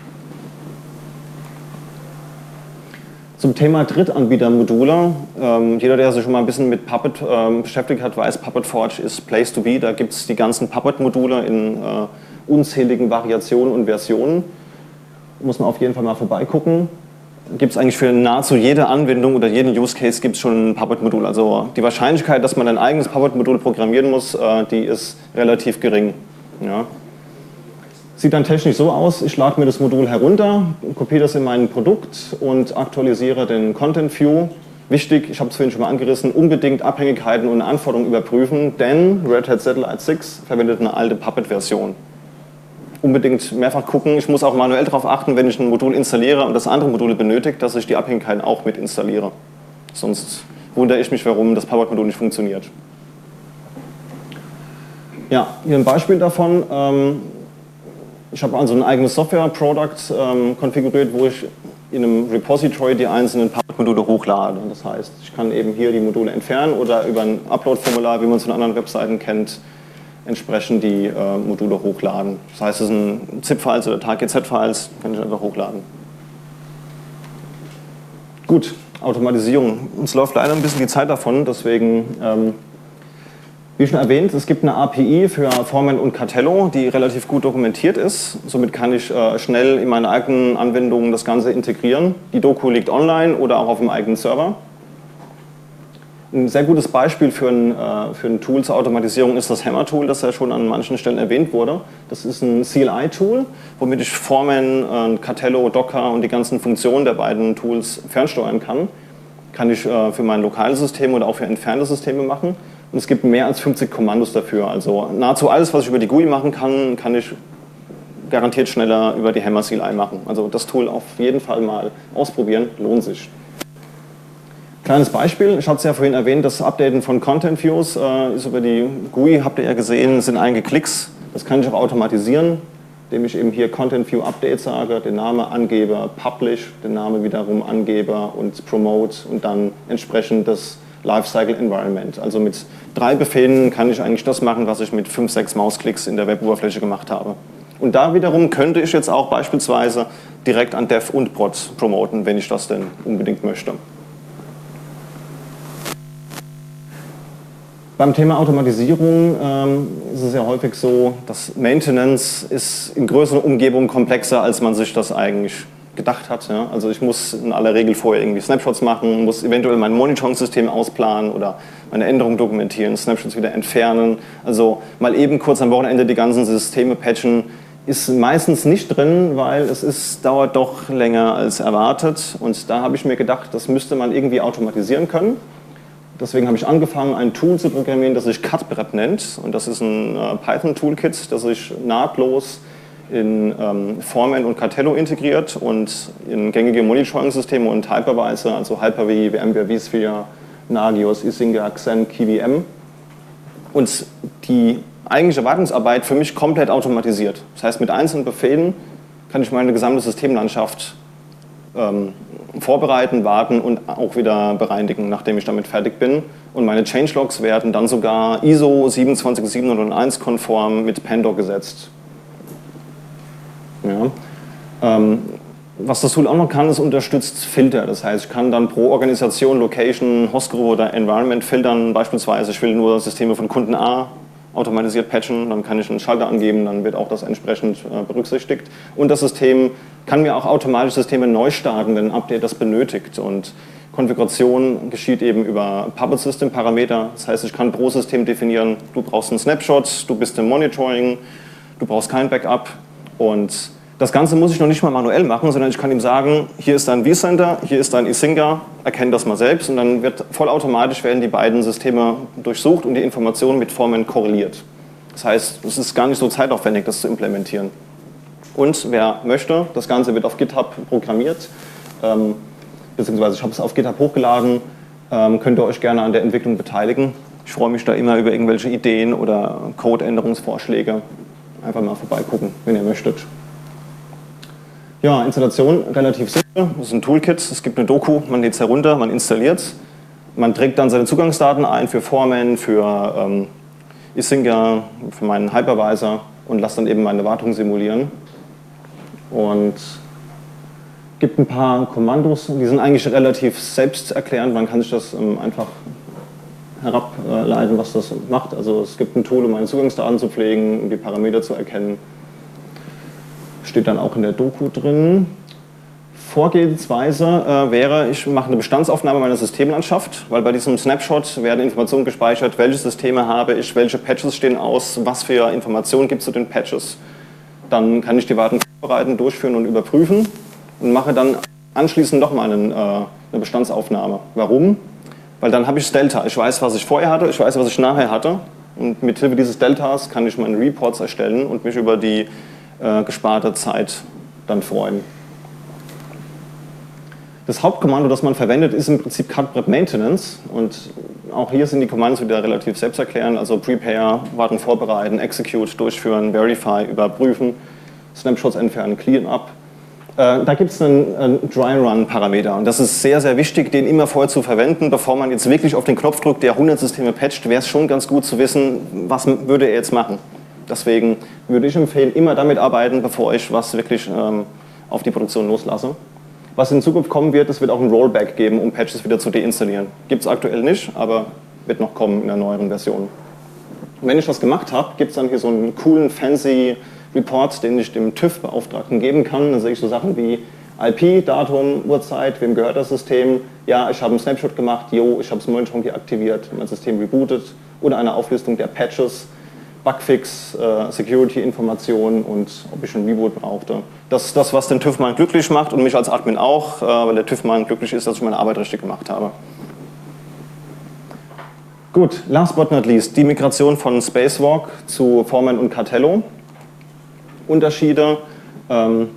Zum Thema Drittanbietermodule. Ähm, jeder, der sich schon mal ein bisschen mit Puppet ähm, beschäftigt hat, weiß, Puppet Forge ist Place to be. Da gibt es die ganzen Puppet-Module in äh, unzähligen Variationen und Versionen. Muss man auf jeden Fall mal vorbeigucken. Gibt es eigentlich für nahezu jede Anwendung oder jeden Use Case gibt es schon ein Puppet-Modul. Also die Wahrscheinlichkeit, dass man ein eigenes Puppet-Modul programmieren muss, äh, die ist relativ gering. Ja. Sieht dann technisch so aus, ich lade mir das Modul herunter, kopiere das in mein Produkt und aktualisiere den Content View. Wichtig, ich habe es vorhin schon mal angerissen, unbedingt Abhängigkeiten und Anforderungen überprüfen, denn Red Hat Satellite sechs verwendet eine alte Puppet-Version. Unbedingt mehrfach gucken, ich muss auch manuell darauf achten, wenn ich ein Modul installiere und das andere Module benötigt, dass ich die Abhängigkeiten auch mit installiere. Sonst wundere ich mich, warum das Puppet-Modul nicht funktioniert. Ja, hier ein Beispiel davon. Ähm, Ich habe also ein eigenes Software-Product ähm, konfiguriert, wo ich in einem Repository die einzelnen Puppet-Module hochlade. Das heißt, ich kann eben hier die Module entfernen oder über ein Upload-Formular, wie man es von anderen Webseiten kennt, entsprechend die äh, Module hochladen. Das heißt, es sind zip-Files oder target-z-Files, kann ich einfach hochladen. Gut, Automatisierung. Uns läuft leider ein bisschen die Zeit davon, deswegen... Ähm, Wie schon erwähnt, es gibt eine A P I für Foreman und Cartello, die relativ gut dokumentiert ist. Somit kann ich äh, schnell in meine eigenen Anwendungen das Ganze integrieren. Die Doku liegt online oder auch auf dem eigenen Server. Ein sehr gutes Beispiel für ein, äh, für ein Tool zur Automatisierung ist das Hammer-Tool, das ja schon an manchen Stellen erwähnt wurde. Das ist ein C L I-Tool, womit ich Foreman, äh, Cartello, Docker und die ganzen Funktionen der beiden Tools fernsteuern kann. Kann ich äh, für mein lokales System oder auch für entfernte Systeme machen. Und es gibt mehr als fünfzig Kommandos dafür. Also nahezu alles, was ich über die G U I machen kann, kann ich garantiert schneller über die Hammer C L I machen. Also das Tool auf jeden Fall mal ausprobieren, lohnt sich. Kleines Beispiel, ich hatte es ja vorhin erwähnt, das Updaten von Content Views äh, ist über die G U I, habt ihr ja gesehen, sind einige Klicks. Das kann ich auch automatisieren, indem ich eben hier Content View Update sage, den Namen angebe, Publish, den Namen wiederum angebe und Promote und dann entsprechend das Lifecycle Environment. Also mit drei Befehlen kann ich eigentlich das machen, was ich mit fünf, sechs Mausklicks in der Web-Oberfläche gemacht habe. Und da wiederum könnte ich jetzt auch beispielsweise direkt an Dev und Prod promoten, wenn ich das denn unbedingt möchte. Beim Thema Automatisierung ähm, ist es ja häufig so, dass Maintenance ist in größeren Umgebungen komplexer, als man sich das eigentlich gedacht hat. Ja? Also ich muss in aller Regel vorher irgendwie Snapshots machen, muss eventuell mein Monitoring-System ausplanen oder meine Änderungen dokumentieren, Snapshots wieder entfernen. Also mal eben kurz am Wochenende die ganzen Systeme patchen, ist meistens nicht drin, weil es ist, dauert doch länger als erwartet. Und da habe ich mir gedacht, das müsste man irgendwie automatisieren können. Deswegen habe ich angefangen, ein Tool zu programmieren, das sich CutPrep nennt. Und das ist ein äh, Python-Toolkit, das sich nahtlos in ähm, Foreman und Cartello integriert und in gängige Monitoring-Systeme und Hypervisor, also Hyper-V, VMware vSphere, Nagios, Isinga, Xen, KiwiM. Und die eigentliche Wartungsarbeit für mich komplett automatisiert. Das heißt, mit einzelnen Befehlen kann ich meine gesamte Systemlandschaft ähm, vorbereiten, warten und auch wieder bereinigen, nachdem ich damit fertig bin. Und meine Changelogs werden dann sogar I S O siebenundzwanzigsiebenhunderteins konform mit Pandoc gesetzt. Ja. Ähm, was das Tool auch noch kann, ist unterstützt Filter. Das heißt, ich kann dann pro Organisation, Location, Hostgroup oder Environment filtern. Beispielsweise, ich will nur Systeme von Kunden A automatisiert patchen, dann kann ich einen Schalter angeben, dann wird auch das entsprechend äh, berücksichtigt. Und das System kann mir auch automatisch Systeme neu starten, wenn ein Update das benötigt. Und Konfiguration geschieht eben über Puppet System Parameter. Das heißt, ich kann pro System definieren, du brauchst einen Snapshot, du bist im Monitoring, du brauchst kein Backup. Und das Ganze muss ich noch nicht mal manuell machen, sondern ich kann ihm sagen, hier ist dein vCenter, hier ist dein Isinga, erkenne das mal selbst und dann wird vollautomatisch werden die beiden Systeme durchsucht und die Informationen mit Foreman korreliert. Das heißt, es ist gar nicht so zeitaufwendig, das zu implementieren. Und wer möchte, das Ganze wird auf GitHub programmiert, ähm, beziehungsweise ich habe es auf GitHub hochgeladen, ähm, könnt ihr euch gerne an der Entwicklung beteiligen. Ich freue mich da immer über irgendwelche Ideen oder Codeänderungsvorschläge. Einfach mal vorbeigucken, wenn ihr möchtet. Ja, Installation relativ simpel. Das ist ein Toolkit, es gibt eine Doku, man lädt es herunter, man installiert es. Man trägt dann seine Zugangsdaten ein für Foreman, für ähm, Isinga, für meinen Hypervisor und lasst dann eben meine Wartung simulieren. Und gibt ein paar Kommandos, die sind eigentlich relativ selbsterklärend, man kann sich das ähm, einfach herableiten, was das macht. Also es gibt ein Tool, um meine Zugangsdaten zu pflegen, um die Parameter zu erkennen. Steht dann auch in der Doku drin. Vorgehensweise äh, wäre, ich mache eine Bestandsaufnahme meiner Systemlandschaft, weil bei diesem Snapshot werden Informationen gespeichert, welche Systeme habe ich, welche Patches stehen aus, was für Informationen gibt es zu den Patches. Dann kann ich die Wartung vorbereiten, durchführen und überprüfen und mache dann anschließend nochmal einen, äh, eine Bestandsaufnahme. Warum? Weil dann habe ich das Delta. Ich weiß, was ich vorher hatte, ich weiß, was ich nachher hatte. Und mit Hilfe dieses Deltas kann ich meine Reports erstellen und mich über die äh, gesparte Zeit dann freuen. Das Hauptkommando, das man verwendet, ist im Prinzip CutPrep Maintenance. Und auch hier sind die Kommandos wieder relativ selbsterklärend. Also Prepare, Wartung vorbereiten, Execute, durchführen, Verify, überprüfen, Snapshots entfernen, Clean up. Da gibt es einen, einen Dry-Run-Parameter und das ist sehr, sehr wichtig, den immer vorher zu verwenden, bevor man jetzt wirklich auf den Knopf drückt, der hundert Systeme patcht, wäre es schon ganz gut zu wissen, was würde er jetzt machen. Deswegen würde ich empfehlen, immer damit arbeiten, bevor ich was wirklich ähm, auf die Produktion loslasse. Was in Zukunft kommen wird, es wird auch ein Rollback geben, um Patches wieder zu deinstallieren. Gibt es aktuell nicht, aber wird noch kommen in der neueren Version. Und wenn ich das gemacht habe, gibt es dann hier so einen coolen, fancy Report, den ich dem TÜV-Beauftragten geben kann. Dann sehe ich so Sachen wie I P, Datum, Uhrzeit, wem gehört das System, ja, ich habe einen Snapshot gemacht, jo, ich habe das Monitoring deaktiviert, mein System rebootet oder eine Auflistung der Patches, Bugfix, äh, Security-Informationen und ob ich einen Reboot brauchte. Das ist das, was den TÜV-Mann glücklich macht und mich als Admin auch, äh, weil der TÜV-Mann glücklich ist, dass ich meine Arbeit richtig gemacht habe. Gut, last but not least, die Migration von Spacewalk zu Foreman und Cartello. Unterschiede. Ähm,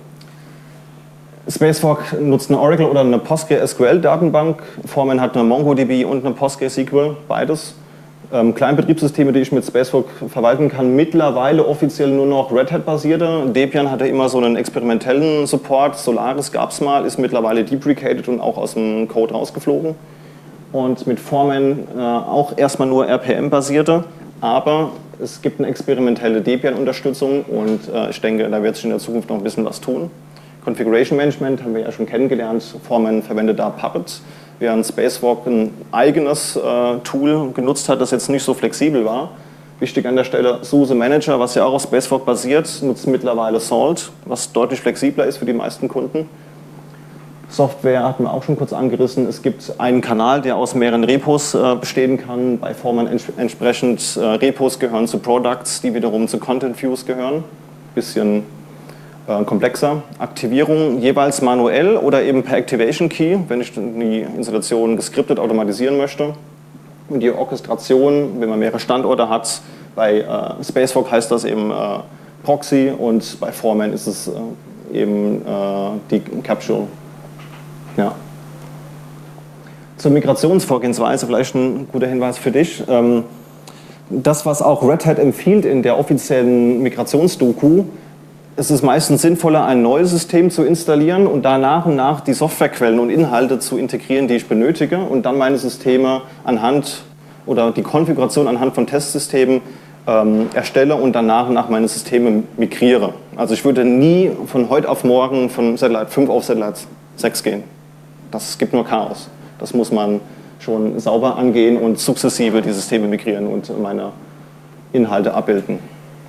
Spacefork nutzt eine Oracle oder eine PostgreSQL-Datenbank. Foreman hat eine MongoDB und eine PostgreSQL, beides. Ähm, Kleinbetriebssysteme, die ich mit Spacefork verwalten kann, mittlerweile offiziell nur noch Red Hat-basierte. Debian hatte immer so einen experimentellen Support. Solaris gab es mal, ist mittlerweile deprecated und auch aus dem Code rausgeflogen. Und mit Foreman äh, auch erstmal nur R P M-basierte, aber es gibt eine experimentelle Debian-Unterstützung und äh, ich denke, da wird sich in der Zukunft noch ein bisschen was tun. Configuration Management haben wir ja schon kennengelernt. Foreman verwendet da Puppet, während Spacefork ein eigenes äh, Tool genutzt hat, das jetzt nicht so flexibel war. Wichtig an der Stelle, SUSE Manager, was ja auch auf Spacefork basiert, nutzt mittlerweile Salt, was deutlich flexibler ist für die meisten Kunden. Software hatten wir auch schon kurz angerissen. Es gibt einen Kanal, der aus mehreren Repos äh, bestehen kann. Bei Foreman ents entsprechend äh, Repos gehören zu Products, die wiederum zu Content Views gehören. Bisschen äh, komplexer. Aktivierung jeweils manuell oder eben per Activation Key, wenn ich die Installation geskriptet automatisieren möchte. Und die Orchestration, wenn man mehrere Standorte hat. Bei äh, Spacefork heißt das eben äh, Proxy und bei Foreman ist es äh, eben äh, die Capsule. Ja. Zur Migrationsvorgehensweise vielleicht ein guter Hinweis für dich. Das, was auch Red Hat empfiehlt in der offiziellen Migrationsdoku, ist es meistens sinnvoller, ein neues System zu installieren und da nach und nach die Softwarequellen und Inhalte zu integrieren, die ich benötige und dann meine Systeme anhand oder die Konfiguration anhand von Testsystemen ähm, erstelle und dann nach und nach meine Systeme migriere. Also ich würde nie von heute auf morgen von Satellite fünf auf Satellite sechs gehen. Das gibt nur Chaos. Das muss man schon sauber angehen und sukzessive die Systeme migrieren und meine Inhalte abbilden.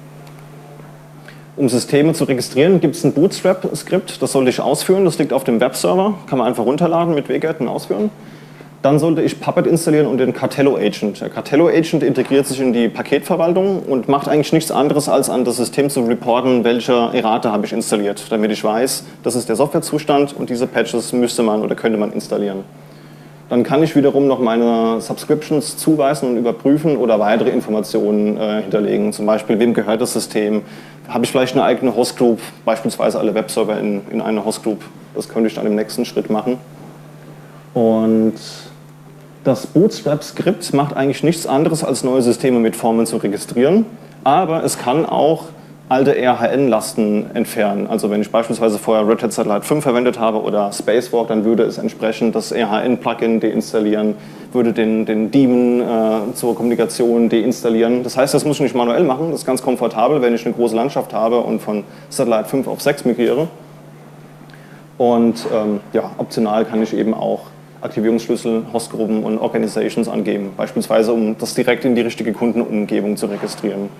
Um Systeme zu registrieren, gibt es ein Bootstrap-Skript, das sollte ich ausführen. Das liegt auf dem Webserver, kann man einfach runterladen mit wget und ausführen. Dann sollte ich Puppet installieren und den Cartello-Agent. Der Cartello-Agent integriert sich in die Paketverwaltung und macht eigentlich nichts anderes, als an das System zu reporten, welche Errata habe ich installiert, damit ich weiß, das ist der Softwarezustand und diese Patches müsste man oder könnte man installieren. Dann kann ich wiederum noch meine Subscriptions zuweisen und überprüfen oder weitere Informationen äh, hinterlegen. Zum Beispiel, wem gehört das System? Habe ich vielleicht eine eigene Hostgroup, beispielsweise alle Webserver in, in eine Hostgroup? Das könnte ich dann im nächsten Schritt machen. Und das Bootstrap-Skript macht eigentlich nichts anderes, als neue Systeme mit Formeln zu registrieren, aber es kann auch alte R H N-Lasten entfernen. Also wenn ich beispielsweise vorher Red Hat Satellite fünf verwendet habe oder Spacefork, dann würde es entsprechend das R H N-Plugin deinstallieren, würde den, den Daemon äh, zur Kommunikation deinstallieren. Das heißt, das muss ich nicht manuell machen, das ist ganz komfortabel, wenn ich eine große Landschaft habe und von Satellite fünf auf sechs migriere. Und ähm, ja, optional kann ich eben auch Aktivierungsschlüssel, Hostgruppen und Organizations angeben, beispielsweise um das direkt in die richtige Kundenumgebung zu registrieren.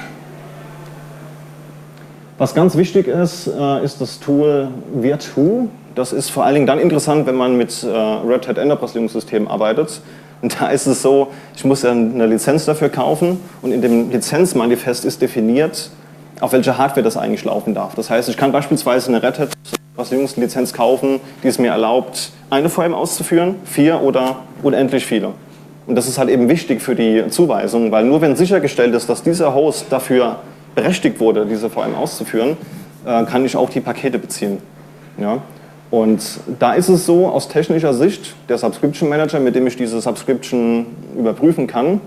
Was ganz wichtig ist, ist das Tool Virtu. Das ist vor allen Dingen dann interessant, wenn man mit Red Hat Enterprise Linux-Systemen arbeitet. Und da ist es so, ich muss ja eine Lizenz dafür kaufen und in dem Lizenzmanifest ist definiert, auf welcher Hardware das eigentlich laufen darf. Das heißt, ich kann beispielsweise eine Red Hat Lizenz kaufen, die es mir erlaubt, eine V M auszuführen, vier oder unendlich viele. Und das ist halt eben wichtig für die Zuweisung, weil nur wenn sichergestellt ist, dass dieser Host dafür berechtigt wurde, diese V M auszuführen, kann ich auch die Pakete beziehen. Ja? Und da ist es so, aus technischer Sicht, der Subscription Manager, mit dem ich diese Subscription überprüfen kann,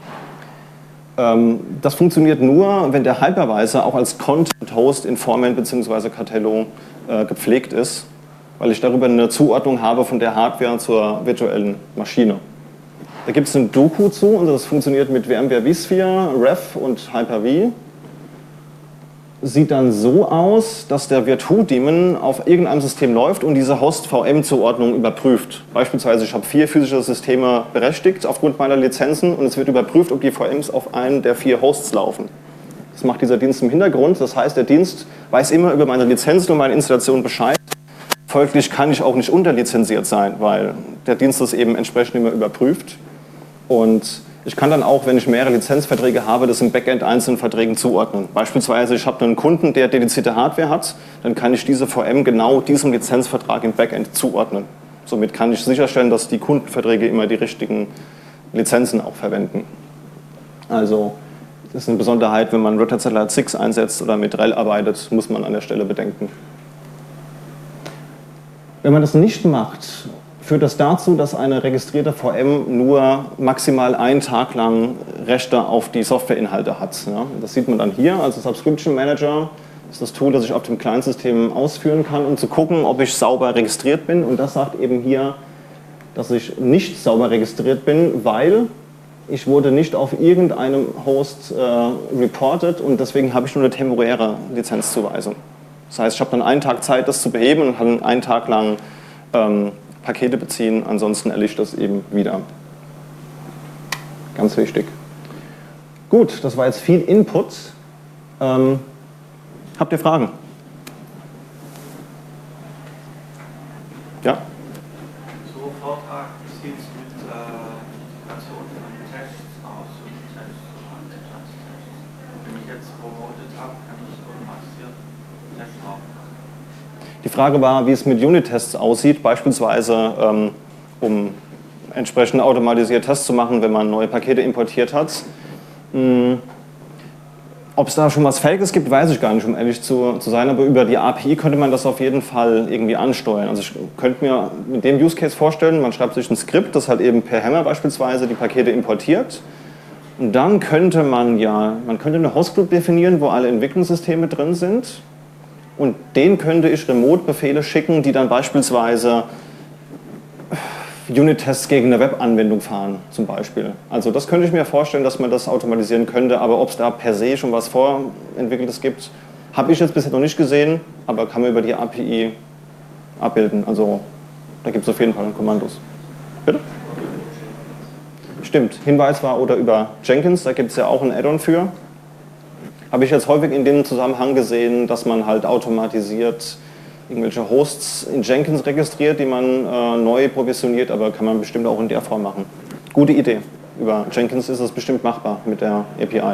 das funktioniert nur, wenn der Hypervisor auch als Content-Host in Foreman bzw. Cartello äh, gepflegt ist, weil ich darüber eine Zuordnung habe von der Hardware zur virtuellen Maschine. Da gibt es eine Doku zu und das funktioniert mit VMware vSphere, Ref und Hyper-V. Sieht dann so aus, dass der Virtu-Daemon auf irgendeinem System läuft und diese Host-V M-Zuordnung überprüft. Beispielsweise, ich habe vier physische Systeme berechtigt aufgrund meiner Lizenzen und es wird überprüft, ob die V Ms auf einen der vier Hosts laufen. Das macht dieser Dienst im Hintergrund. Das heißt, der Dienst weiß immer über meine Lizenzen und meine Installation Bescheid. Folglich kann ich auch nicht unterlizenziert sein, weil der Dienst das eben entsprechend immer überprüft. Und ich kann dann auch, wenn ich mehrere Lizenzverträge habe, das im Backend einzelnen Verträgen zuordnen. Beispielsweise, ich habe einen Kunden, der dedizierte Hardware hat, dann kann ich diese V M genau diesem Lizenzvertrag im Backend zuordnen. Somit kann ich sicherstellen, dass die Kundenverträge immer die richtigen Lizenzen auch verwenden. Also Das ist eine Besonderheit, wenn man Red Hat Satellite sechs einsetzt oder mit R H E L arbeitet, muss man an der Stelle bedenken. Wenn man das nicht macht, führt das dazu, dass eine registrierte V M nur maximal einen Tag lang Rechte auf die Softwareinhalte hat. Ja, das sieht man dann hier, also Subscription Manager ist das Tool, das ich auf dem Client-System ausführen kann, um zu gucken, ob ich sauber registriert bin. Und das sagt eben hier, dass ich nicht sauber registriert bin, weil ich wurde nicht auf irgendeinem Host äh, reported und deswegen habe ich nur eine temporäre Lizenzzuweisung. Das heißt, ich habe dann einen Tag Zeit, das zu beheben und kann einen Tag lang ähm, Pakete beziehen, ansonsten erlischt das eben wieder. Ganz wichtig. Gut, das war jetzt viel Input. Ähm, habt ihr Fragen? Ja? So Vortrag sieht es mit äh, Integration von Tests aus und Tests und Anwendungstests. Wenn ich jetzt promotet habe, kann ich automatisiert Tests machen. Die Frage war, wie es mit Unit-Tests aussieht, beispielsweise ähm, um entsprechend automatisiert Tests zu machen, wenn man neue Pakete importiert hat. Hm. Ob es da schon was Fähiges gibt, weiß ich gar nicht, um ehrlich zu, zu sein, aber über die A P I könnte man das auf jeden Fall irgendwie ansteuern. Also ich könnte mir mit dem Use Case vorstellen, man schreibt sich ein Skript, das halt eben per Hammer beispielsweise die Pakete importiert. Und dann könnte man ja, man könnte eine Hostgroup definieren, wo alle Entwicklungssysteme drin sind. Und denen könnte ich Remote-Befehle schicken, die dann beispielsweise Unit-Tests gegen eine Web-Anwendung fahren, zum Beispiel. Also das könnte ich mir vorstellen, dass man das automatisieren könnte, aber ob es da per se schon was vorentwickeltes gibt, habe ich jetzt bisher noch nicht gesehen, aber kann man über die A P I abbilden. Also da gibt es auf jeden Fall Kommandos. Bitte? Stimmt, Hinweis war oder über Jenkins, da gibt es ja auch ein Add-on für. Habe ich jetzt häufig in dem Zusammenhang gesehen, dass man halt automatisiert irgendwelche Hosts in Jenkins registriert, die man äh, neu provisioniert, aber kann man bestimmt auch in der Form machen. Gute Idee. Über Jenkins ist das bestimmt machbar mit der A P I.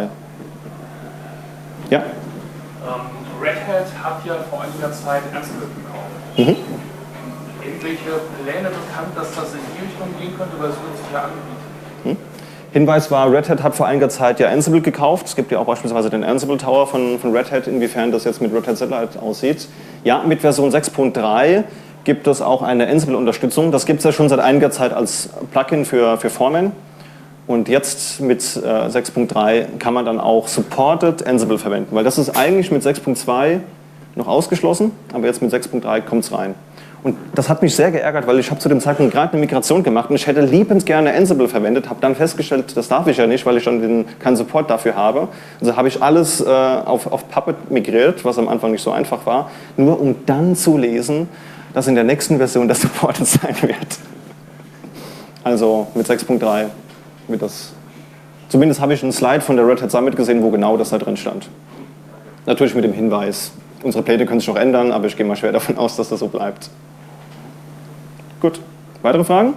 Ja? Ähm, Red Hat hat ja vor einiger Zeit Ansible gekauft. Mhm. Irgendwelche Pläne bekannt, dass das in die Richtung gehen könnte, weil es wird sich ja anbieten? Mhm. Hinweis war, Red Hat hat vor einiger Zeit ja Ansible gekauft. Es gibt ja auch beispielsweise den Ansible Tower von, von Red Hat, inwiefern das jetzt mit Red Hat Satellite aussieht. Ja, mit Version sechs Punkt drei gibt es auch eine Ansible-Unterstützung. Das gibt es ja schon seit einiger Zeit als Plugin für, für Foreman. Und jetzt mit äh, sechs Punkt drei kann man dann auch Supported Ansible verwenden, weil das ist eigentlich mit sechs Punkt zwei noch ausgeschlossen, aber jetzt mit sechs Punkt drei kommt es rein. Und das hat mich sehr geärgert, weil ich habe zu dem Zeitpunkt gerade eine Migration gemacht und ich hätte liebend gerne Ansible verwendet, habe dann festgestellt, das darf ich ja nicht, weil ich dann den, keinen Support dafür habe. Also habe ich alles äh, auf, auf Puppet migriert, was am Anfang nicht so einfach war, nur um dann zu lesen, dass in der nächsten Version das supported sein wird. Also mit sechs Punkt drei wird das, zumindest habe ich einen Slide von der Red Hat Summit gesehen, wo genau das da drin stand. Natürlich mit dem Hinweis, unsere Pläne können sich noch ändern, aber ich gehe mal schwer davon aus, dass das so bleibt. Gut. Weitere Fragen?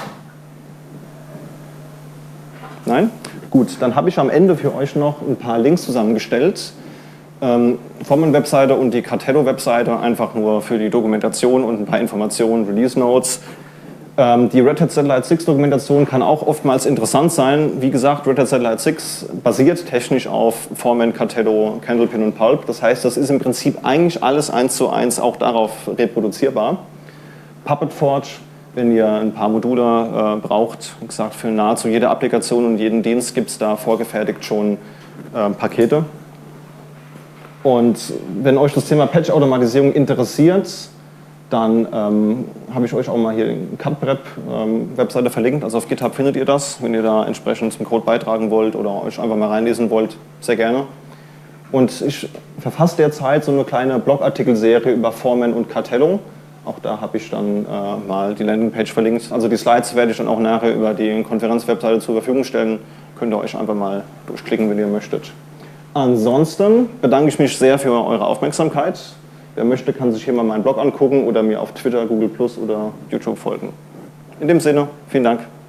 Nein? Gut, dann habe ich am Ende für euch noch ein paar Links zusammengestellt. Ähm, Foreman-Webseite und die Cartello-Webseite, einfach nur für die Dokumentation und ein paar Informationen, Release-Notes. Ähm, die Red Hat Satellite sechs Dokumentation kann auch oftmals interessant sein. Wie gesagt, Red Hat Satellite sechs basiert technisch auf Foreman, Cartello, Candlepin und Pulp. Das heißt, das ist im Prinzip eigentlich alles eins zu eins auch darauf reproduzierbar. Puppet Forge, wenn ihr ein paar Module äh, braucht, wie gesagt, für nahezu jede Applikation und jeden Dienst gibt es da vorgefertigt schon äh, Pakete. Und wenn euch das Thema Patch-Automatisierung interessiert, dann ähm, habe ich euch auch mal hier den CutPrep-Webseite ähm, verlinkt. Also auf GitHub findet ihr das, wenn ihr da entsprechend zum Code beitragen wollt oder euch einfach mal reinlesen wollt, sehr gerne. Und ich verfasse derzeit so eine kleine Blogartikelserie über Foreman und Cartello. Auch da habe ich dann äh, mal die Landingpage verlinkt. Also die Slides werde ich dann auch nachher über die Konferenzwebseite zur Verfügung stellen. Könnt ihr euch einfach mal durchklicken, wenn ihr möchtet. Ansonsten bedanke ich mich sehr für eure Aufmerksamkeit. Wer möchte, kann sich hier mal meinen Blog angucken oder mir auf Twitter, Google Plus oder YouTube folgen. In dem Sinne, vielen Dank.